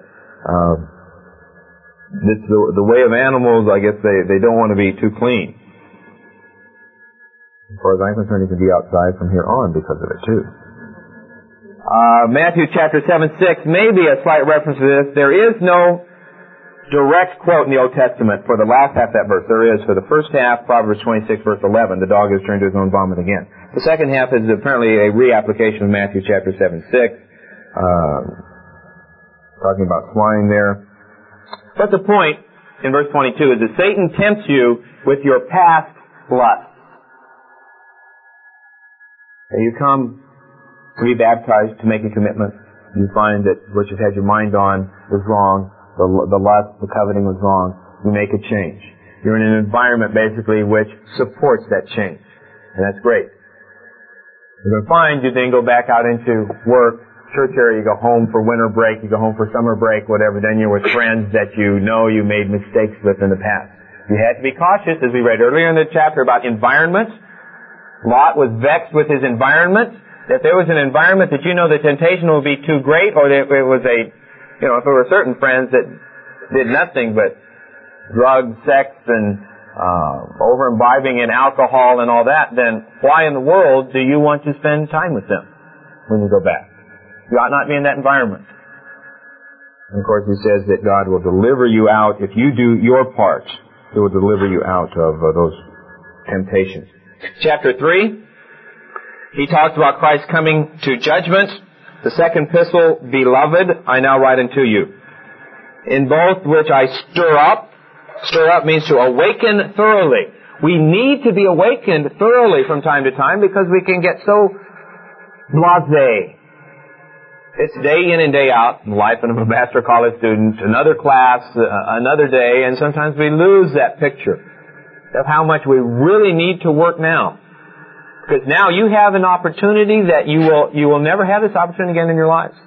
the way of animals, I guess they don't want to be too clean. As far as I'm concerned, he can be outside from here on because of it too. Matthew chapter 7:6 may be a slight reference to this. There is no direct quote in the Old Testament for the last half of that verse. There is for the first half, Proverbs 26 verse 11, the dog is turned to his own vomit again. The second half is apparently a reapplication of Matthew chapter 7:6, talking about swine there. But the point in verse 22 is that Satan tempts you with your past lusts. And you come to be baptized to make a commitment. You find that what you've had your mind on is wrong. The lust, the coveting was wrong. You make a change. You're in an environment basically which supports that change. And that's great. You're going to find you then go back out into work, church area, you go home for winter break, you go home for summer break, whatever, then you're with friends that you know you made mistakes with in the past. You had to be cautious, as we read earlier in the chapter about environment. Lot was vexed with his environment. If there was an environment that you know the temptation would be too great, or that it was if there were certain friends that did nothing but drugs, sex, and over-imbibing in alcohol and all that, then why in the world do you want to spend time with them when you go back? You ought not be in that environment. And of course, he says that God will deliver you out. If you do your part, He will deliver you out of those temptations. Chapter 3, he talks about Christ coming to judgment. The second epistle, beloved, I now write unto you, in both which I stir up. Stir up means to awaken thoroughly. We need to be awakened thoroughly from time to time because we can get so blasé. It's day in and day out in the life of a master college student, another class, another day, and sometimes we lose that picture of how much we really need to work now. Because now you have an opportunity that you will never have this opportunity again in your lives.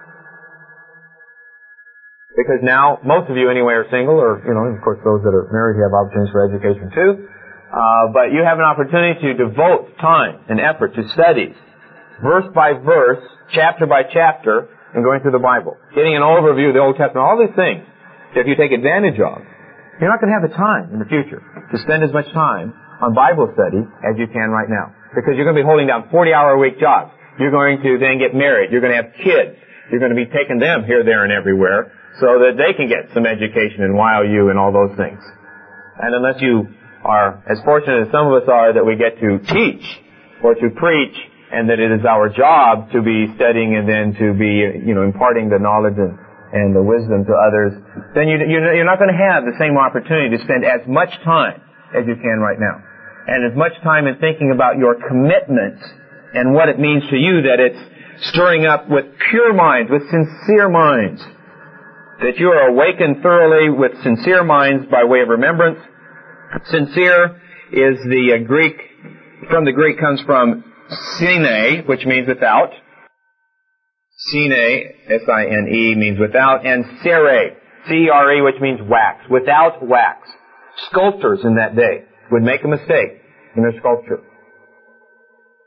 Because now, most of you anyway are single, or, of course those that are married have opportunities for education too. But you have an opportunity to devote time and effort to studies, verse by verse, chapter by chapter, and going through the Bible. Getting an overview of the Old Testament, all these things, if you take advantage of, you're not going to have the time in the future to spend as much time on Bible study as you can right now. Because you're going to be holding down 40-hour-a-week jobs. You're going to then get married. You're going to have kids. You're going to be taking them here, there, and everywhere so that they can get some education and wow you and all those things. And unless you are as fortunate as some of us are that we get to teach or to preach and that it is our job to be studying and then to be, imparting the knowledge and the wisdom to others, then you're not going to have the same opportunity to spend as much time as you can right now. And as much time in thinking about your commitment and what it means to you, that it's stirring up with pure minds, with sincere minds, that you are awakened thoroughly with sincere minds by way of remembrance. Sincere is the Greek, from the Greek comes from sine, which means without. Sine, S-I-N-E, means without, and cere, C-E-R-E, which means wax, without wax. Sculptors in that day would make a mistake in their sculpture.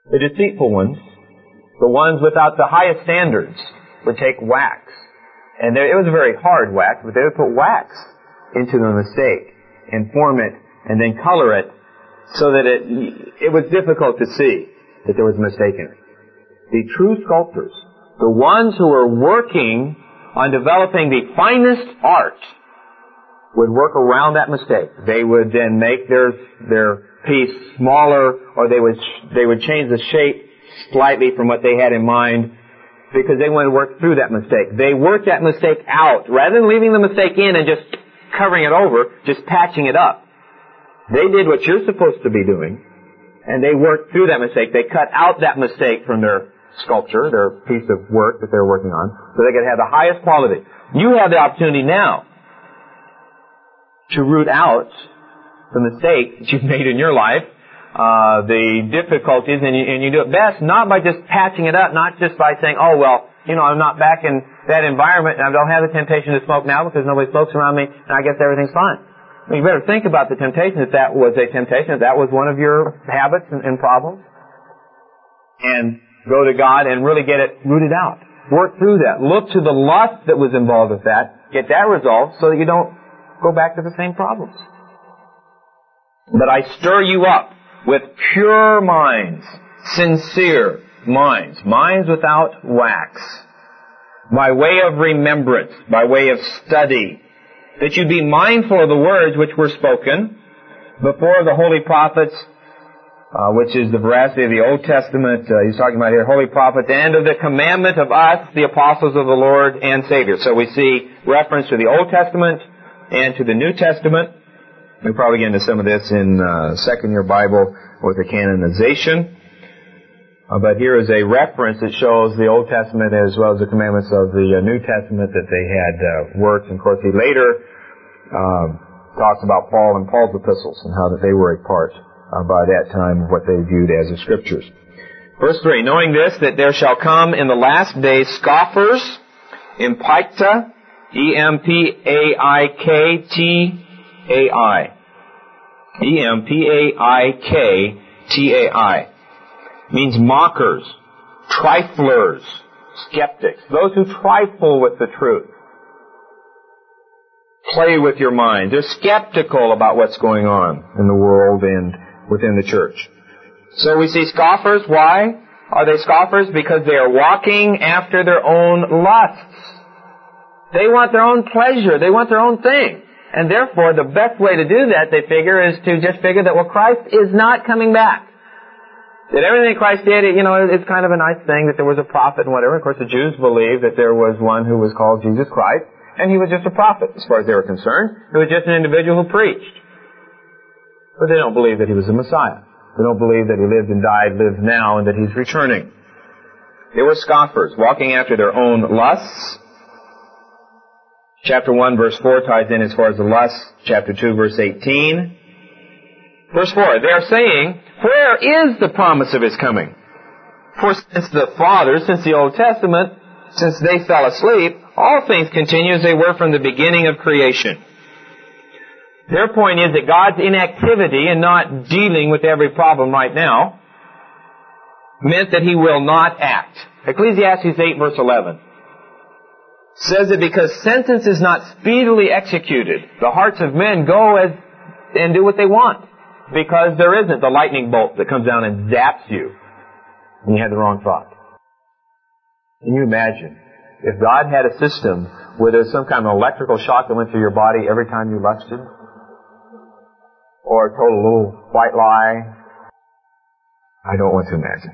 The deceitful ones, the ones without the highest standards, would take wax. And it was a very hard wax, but they would put wax into the mistake and form it and then color it so that it was difficult to see that there was a mistake in it. The true sculptors, the ones who were working on developing the finest art, would work around that mistake. They would then make their piece smaller, or they would change the shape slightly from what they had in mind, because they wanted to work through that mistake. They worked that mistake out. Rather than leaving the mistake in and just covering it over, just patching it up. They did what you're supposed to be doing, and they worked through that mistake. They cut out that mistake from their sculpture, their piece of work that they're working on, so they could have the highest quality. You have the opportunity now to root out the mistake that you've made in your life, the difficulties, and you do it best not by just patching it up, not just by saying, oh, well, I'm not back in that environment, and I don't have the temptation to smoke now because nobody smokes around me, and I guess everything's fine. You better think about the temptation, if that was a temptation, if that was one of your habits and problems, and go to God and really get it rooted out. Work through that. Look to the lust that was involved with that. Get that resolved so that you don't go back to the same problems. But I stir you up with pure minds, sincere minds, minds without wax, by way of remembrance, by way of study, that you be mindful of the words which were spoken before the holy prophets, which is the veracity of the Old Testament. He's talking about here, holy prophets, and of the commandment of us, the apostles of the Lord and Savior. So we see reference to the Old Testament and to the New Testament. We'll probably get into some of this in second-year Bible with the canonization. But here is a reference that shows the Old Testament as well as the commandments of the New Testament that they had worked. And of course, he later talks about Paul and Paul's epistles and how that they were a part by that time of what they viewed as the Scriptures. Verse 3, knowing this, that there shall come in the last days scoffers, Empikta, E-M-P-A-I-K-T-A-I. E-M-P-A-I-K-T-A-I. Means mockers, triflers, skeptics, those who trifle with the truth. Play with your mind. They're skeptical about what's going on in the world and within the church. So we see scoffers. Why are they scoffers? Because they are walking after their own lusts. They want their own pleasure. They want their own thing. And therefore, the best way to do that, they figure, is to just figure that, well, Christ is not coming back. That everything Christ did, it's kind of a nice thing that there was a prophet and whatever. Of course, the Jews believed that there was one who was called Jesus Christ, and he was just a prophet, as far as they were concerned. He was just an individual who preached. But they don't believe that he was the Messiah. They don't believe that he lived and died, lives now, and that he's returning. They were scoffers, walking after their own lusts. Chapter 1, verse 4 ties in as far as the lusts. Chapter 2, verse 18. Verse 4, they are saying, where is the promise of his coming? For since the fathers, since the Old Testament, since they fell asleep, all things continue as they were from the beginning of creation. Their point is that God's inactivity in not dealing with every problem right now meant that he will not act. Ecclesiastes 8, verse 11 says that because sentence is not speedily executed, the hearts of men go and do what they want. Because there isn't the lightning bolt that comes down and zaps you when you had the wrong thought. Can you imagine if God had a system where there's some kind of electrical shock that went through your body every time you lusted? Or told a little white lie? I don't want to imagine.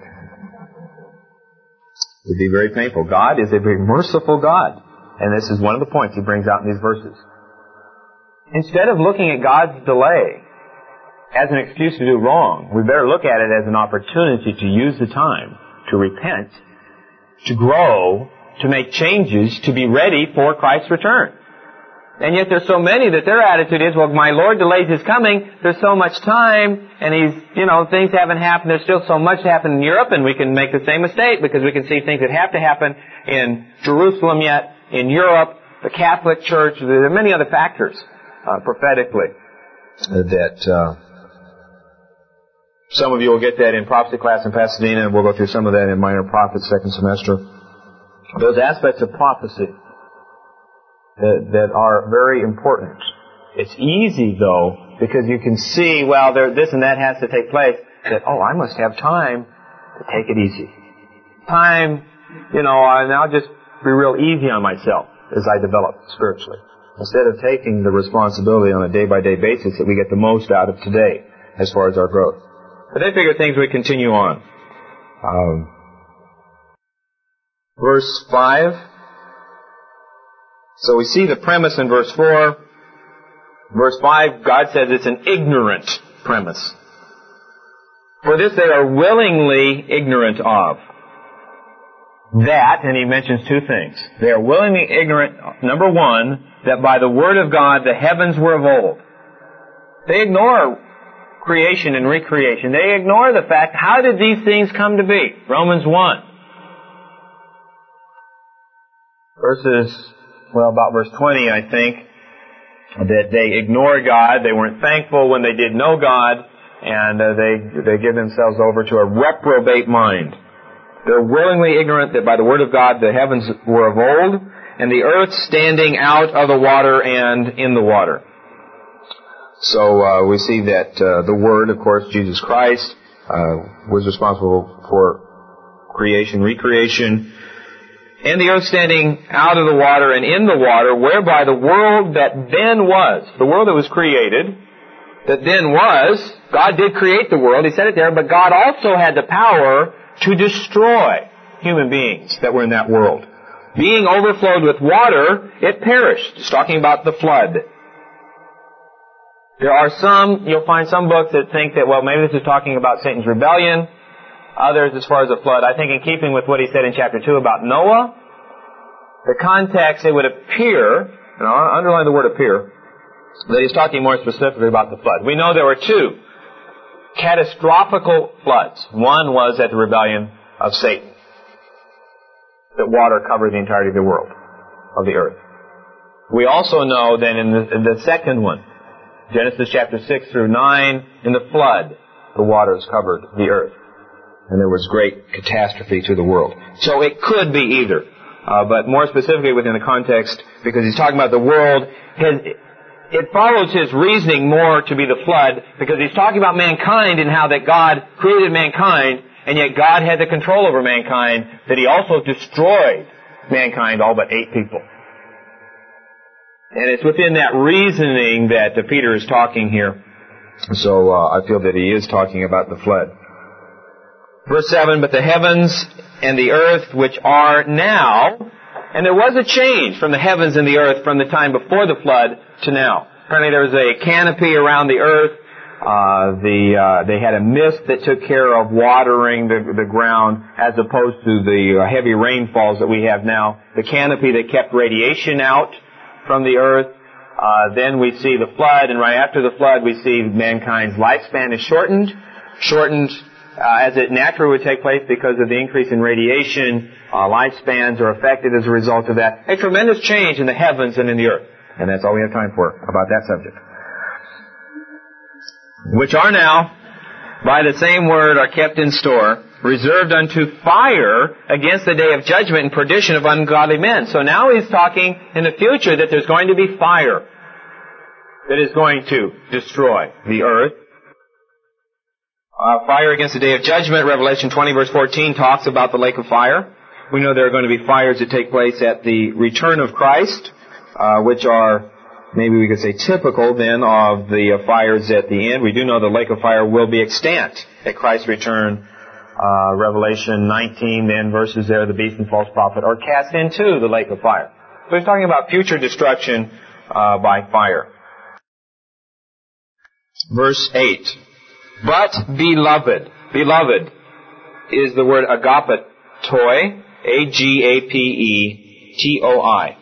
It would be very painful. God is a very merciful God. And this is one of the points he brings out in these verses. Instead of looking at God's delay as an excuse to do wrong, we better look at it as an opportunity to use the time to repent, to grow, to make changes, to be ready for Christ's return. And yet there's so many that their attitude is, well, my Lord delays his coming, there's so much time, and things haven't happened, there's still so much to happen in Europe, and we can make the same mistake because we can see things that have to happen in Jerusalem yet, in Europe, the Catholic Church. There are many other factors prophetically that Some of you will get that in prophecy class in Pasadena, and we'll go through some of that in Minor Prophets second semester. Those aspects of prophecy that are very important. It's easy, though, because you can see, well, this and that has to take place, that, I must have time to take it easy. Time, and I'll just be real easy on myself as I develop spiritually, instead of taking the responsibility on a day-by-day basis that we get the most out of today as far as our growth. But they figure things would continue on. Verse 5. So we see the premise in verse 4. Verse 5, God says it's an ignorant premise. For this they are willingly ignorant of. That, and he mentions two things. They are willingly ignorant, number one, that by the word of God the heavens were of old. They ignore creation and recreation. They ignore the fact, how did these things come to be? Romans 1. About verse 20, I think, that they ignore God. They weren't thankful when they did know God, and they give themselves over to a reprobate mind. They're willingly ignorant that by the word of God the heavens were of old, and the earth standing out of the water and in the water. So we see that the Word, of course, Jesus Christ, was responsible for creation, recreation, and the earth standing out of the water and in the water, whereby the world that then was, the world that was created, that then was, God did create the world, He said it there, but God also had the power to destroy human beings that were in that world. Being overflowed with water, it perished. It's talking about the flood. You'll find some books that think that, maybe this is talking about Satan's rebellion. Others, as far as the flood, I think in keeping with what he said in chapter 2 about Noah, the context, it would appear, and I'll underline the word appear, that he's talking more specifically about the flood. We know there were two catastrophical floods. One was at the rebellion of Satan, that water covered the entirety of the world, of the earth. We also know that in the second one, Genesis chapter 6 through 9, in the flood, the waters covered the earth. And there was great catastrophe to the world. So it could be either. But more specifically within the context, because he's talking about the world, it follows his reasoning more to be the flood, because he's talking about mankind and how that God created mankind, and yet God had the control over mankind, that He also destroyed mankind, all but 8 people. And it's within that reasoning that Peter is talking here. So I feel that he is talking about the flood. Verse 7, but the heavens and the earth which are now, and there was a change from the heavens and the earth from the time before the flood to now. Apparently there was a canopy around the earth. They had a mist that took care of watering the ground as opposed to the heavy rainfalls that we have now. The canopy that kept radiation out from the earth. Then we see the flood, and right after the flood we see mankind's lifespan is shortened as it naturally would take place because of the increase in radiation. Lifespans are affected as a result of that. A tremendous change in the heavens and in the earth. And that's all we have time for about that subject. Which are now, by the same word, are kept in store, reserved unto fire against the day of judgment and perdition of ungodly men. So now he's talking in the future that there's going to be fire that is going to destroy the earth. Fire against the day of judgment. Revelation 20 verse 14 talks about the lake of fire. We know there are going to be fires that take place at the return of Christ, which are, maybe we could say, typical then of the fires at the end. We do know the lake of fire will be extant at Christ's return. Revelation 19 then verses there, the beast and false prophet are cast into the lake of fire. So he's talking about future destruction by fire. Verse 8. But beloved is the word agapetoi, A-G-A-P-E-T-O-I.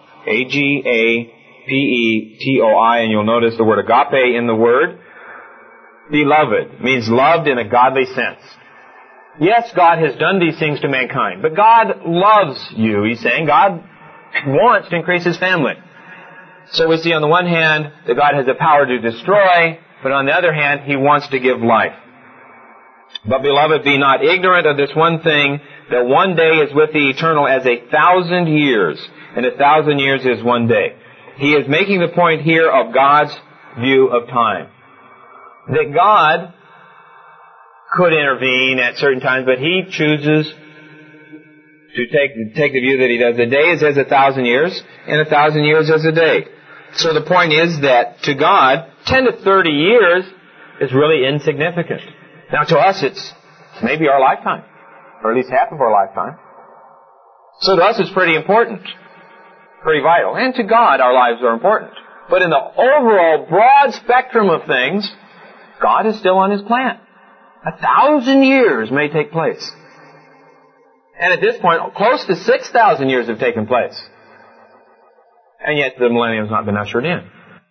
A-G-A-P-E-T-O-I, and you'll notice the word agape in the word. Beloved means loved in a godly sense. Yes, God has done these things to mankind, but God loves you, he's saying. God wants to increase His family. So we see on the one hand that God has the power to destroy, but on the other hand, He wants to give life. But, beloved, be not ignorant of this one thing, that one day is with the eternal as 1,000 years, and 1,000 years is one day. He is making the point here of God's view of time. That God could intervene at certain times, but He chooses to take the view that He does. A day is as 1,000 years, and 1,000 years as a day. So the point is that to God, 10 to 30 years is really insignificant. Now to us it's maybe our lifetime, or at least half of our lifetime. So to us it's pretty important, pretty vital. And to God our lives are important. But in the overall broad spectrum of things, God is still on His plan. 1,000 years may take place. And at this point, close to 6,000 years have taken place. And yet the millennium has not been ushered in.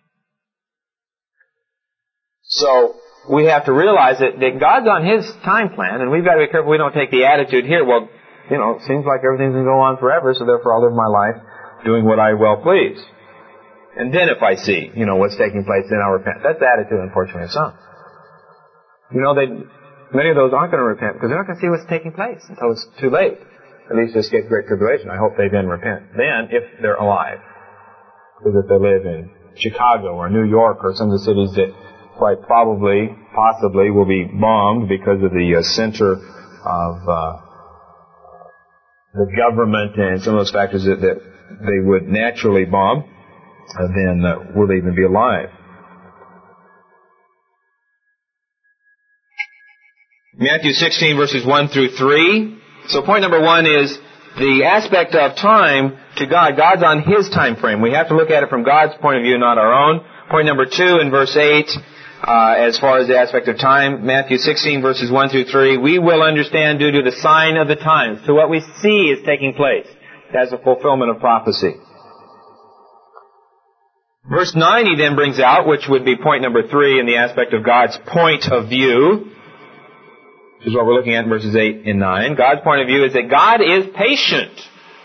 So we have to realize that God's on His time plan, and we've got to be careful we don't take the attitude here, well, it seems like everything's going to go on forever, so therefore I'll live my life doing what I well please. And then if I see, what's taking place, then I'll repent. That's the attitude, unfortunately, of some. Many of those aren't going to repent because they're not going to see what's taking place until it's too late. At least to escape great tribulation. I hope they then repent. Then, if they're alive. Because if they live in Chicago or New York or some of the cities that quite possibly will be bombed because of the center of the government and some of those factors that they would naturally bomb, then will they even be alive? Matthew 16 verses 1 through 3. So point number 1 is the aspect of time to God. God's on His time frame. We have to look at it from God's point of view, not our own. Point number 2 in verse 8, as far as the aspect of time, Matthew 16 verses 1 through 3, we will understand due to the sign of the times, to what we see is taking place as a fulfillment of prophecy. Verse 9 he then brings out, which would be point number 3 in the aspect of God's point of view, which is what we're looking at in verses 8 and 9. God's point of view is that God is patient.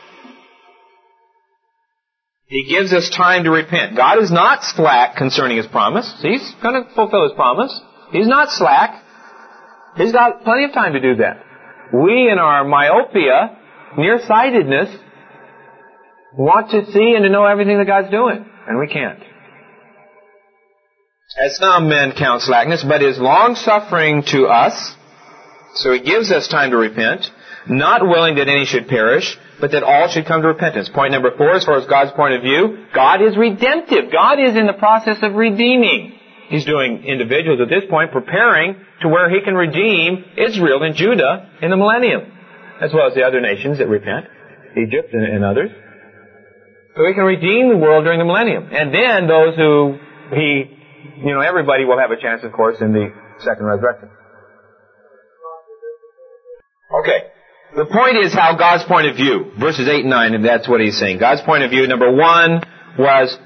He gives us time to repent. God is not slack concerning His promise. He's going to fulfill His promise. He's not slack. He's got plenty of time to do that. We, in our myopia, nearsightedness, want to see and to know everything that God's doing, and we can't. As some men count slackness, but is long-suffering to us, so He gives us time to repent, not willing that any should perish, but that all should come to repentance. Point number 4, as far as God's point of view, God is redemptive. God is in the process of redeeming. He's doing individuals at this point, preparing to where He can redeem Israel and Judah in the millennium, as well as the other nations that repent, Egypt and others. So He can redeem the world during the millennium. And then those who everybody will have a chance, of course, in the second resurrection. Okay. The point is how God's point of view, verses 8 and 9, and that's what he's saying. God's point of view, number 1, was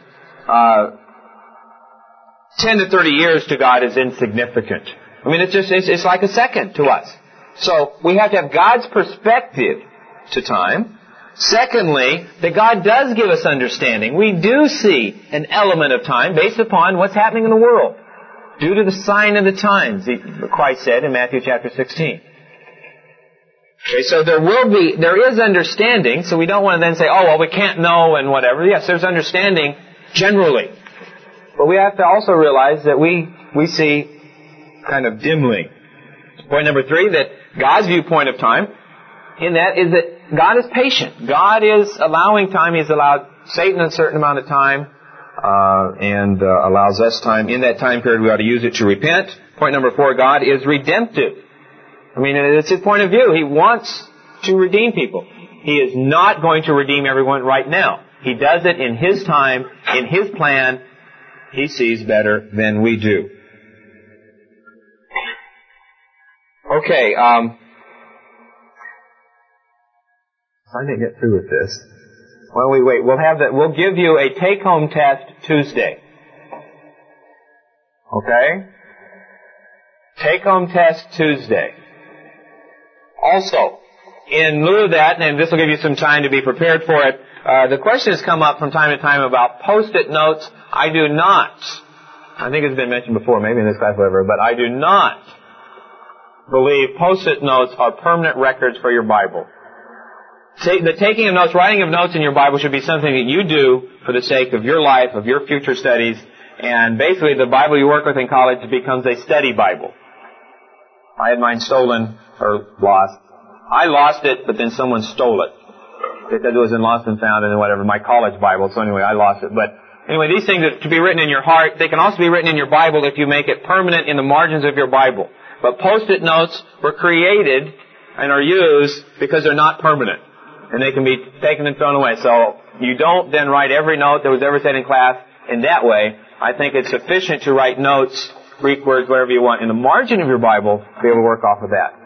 10 to 30 years to God is insignificant. I mean, it's like a second to us. So we have to have God's perspective to time. Secondly, that God does give us understanding. We do see an element of time based upon what's happening in the world, due to the sign of the times, Christ said in Matthew chapter 16. Okay, so there is understanding, so we don't want to then say, we can't know and whatever. Yes, there's understanding generally. But we have to also realize that we see kind of dimly. Point number 3, that God's viewpoint of time in that is that God is patient. God is allowing time. He's allowed Satan a certain amount of time and allows us time. In that time period, we ought to use it to repent. Point number 4, God is redemptive. I mean, it's His point of view. He wants to redeem people. He is not going to redeem everyone right now. He does it in His time, in His plan. He sees better than we do. Okay, I didn't get through with this. Well, we wait. We'll give you a take-home test Tuesday. Okay? Take-home test Tuesday. Also, in lieu of that, and this will give you some time to be prepared for it, the question has come up from time to time about Post-it notes. I do not, I think it's been mentioned before, maybe in this class, whatever, but I do not believe Post-it notes are permanent records for your Bible. See, the taking of notes, writing of notes in your Bible should be something that you do for the sake of your life, of your future studies, and basically the Bible you work with in college becomes a study Bible. I had mine stolen or lost. I lost it, but then someone stole it. Because it was in Lost and Found and whatever, my college Bible. So anyway, I lost it. But anyway, these things are to be written in your heart. They can also be written in your Bible if you make it permanent in the margins of your Bible. But Post-it notes were created and are used because they're not permanent. And they can be taken and thrown away. So you don't then write every note that was ever said in class in that way. I think it's sufficient to write notes, Greek words, whatever you want, in the margin of your Bible to be able to work off of that.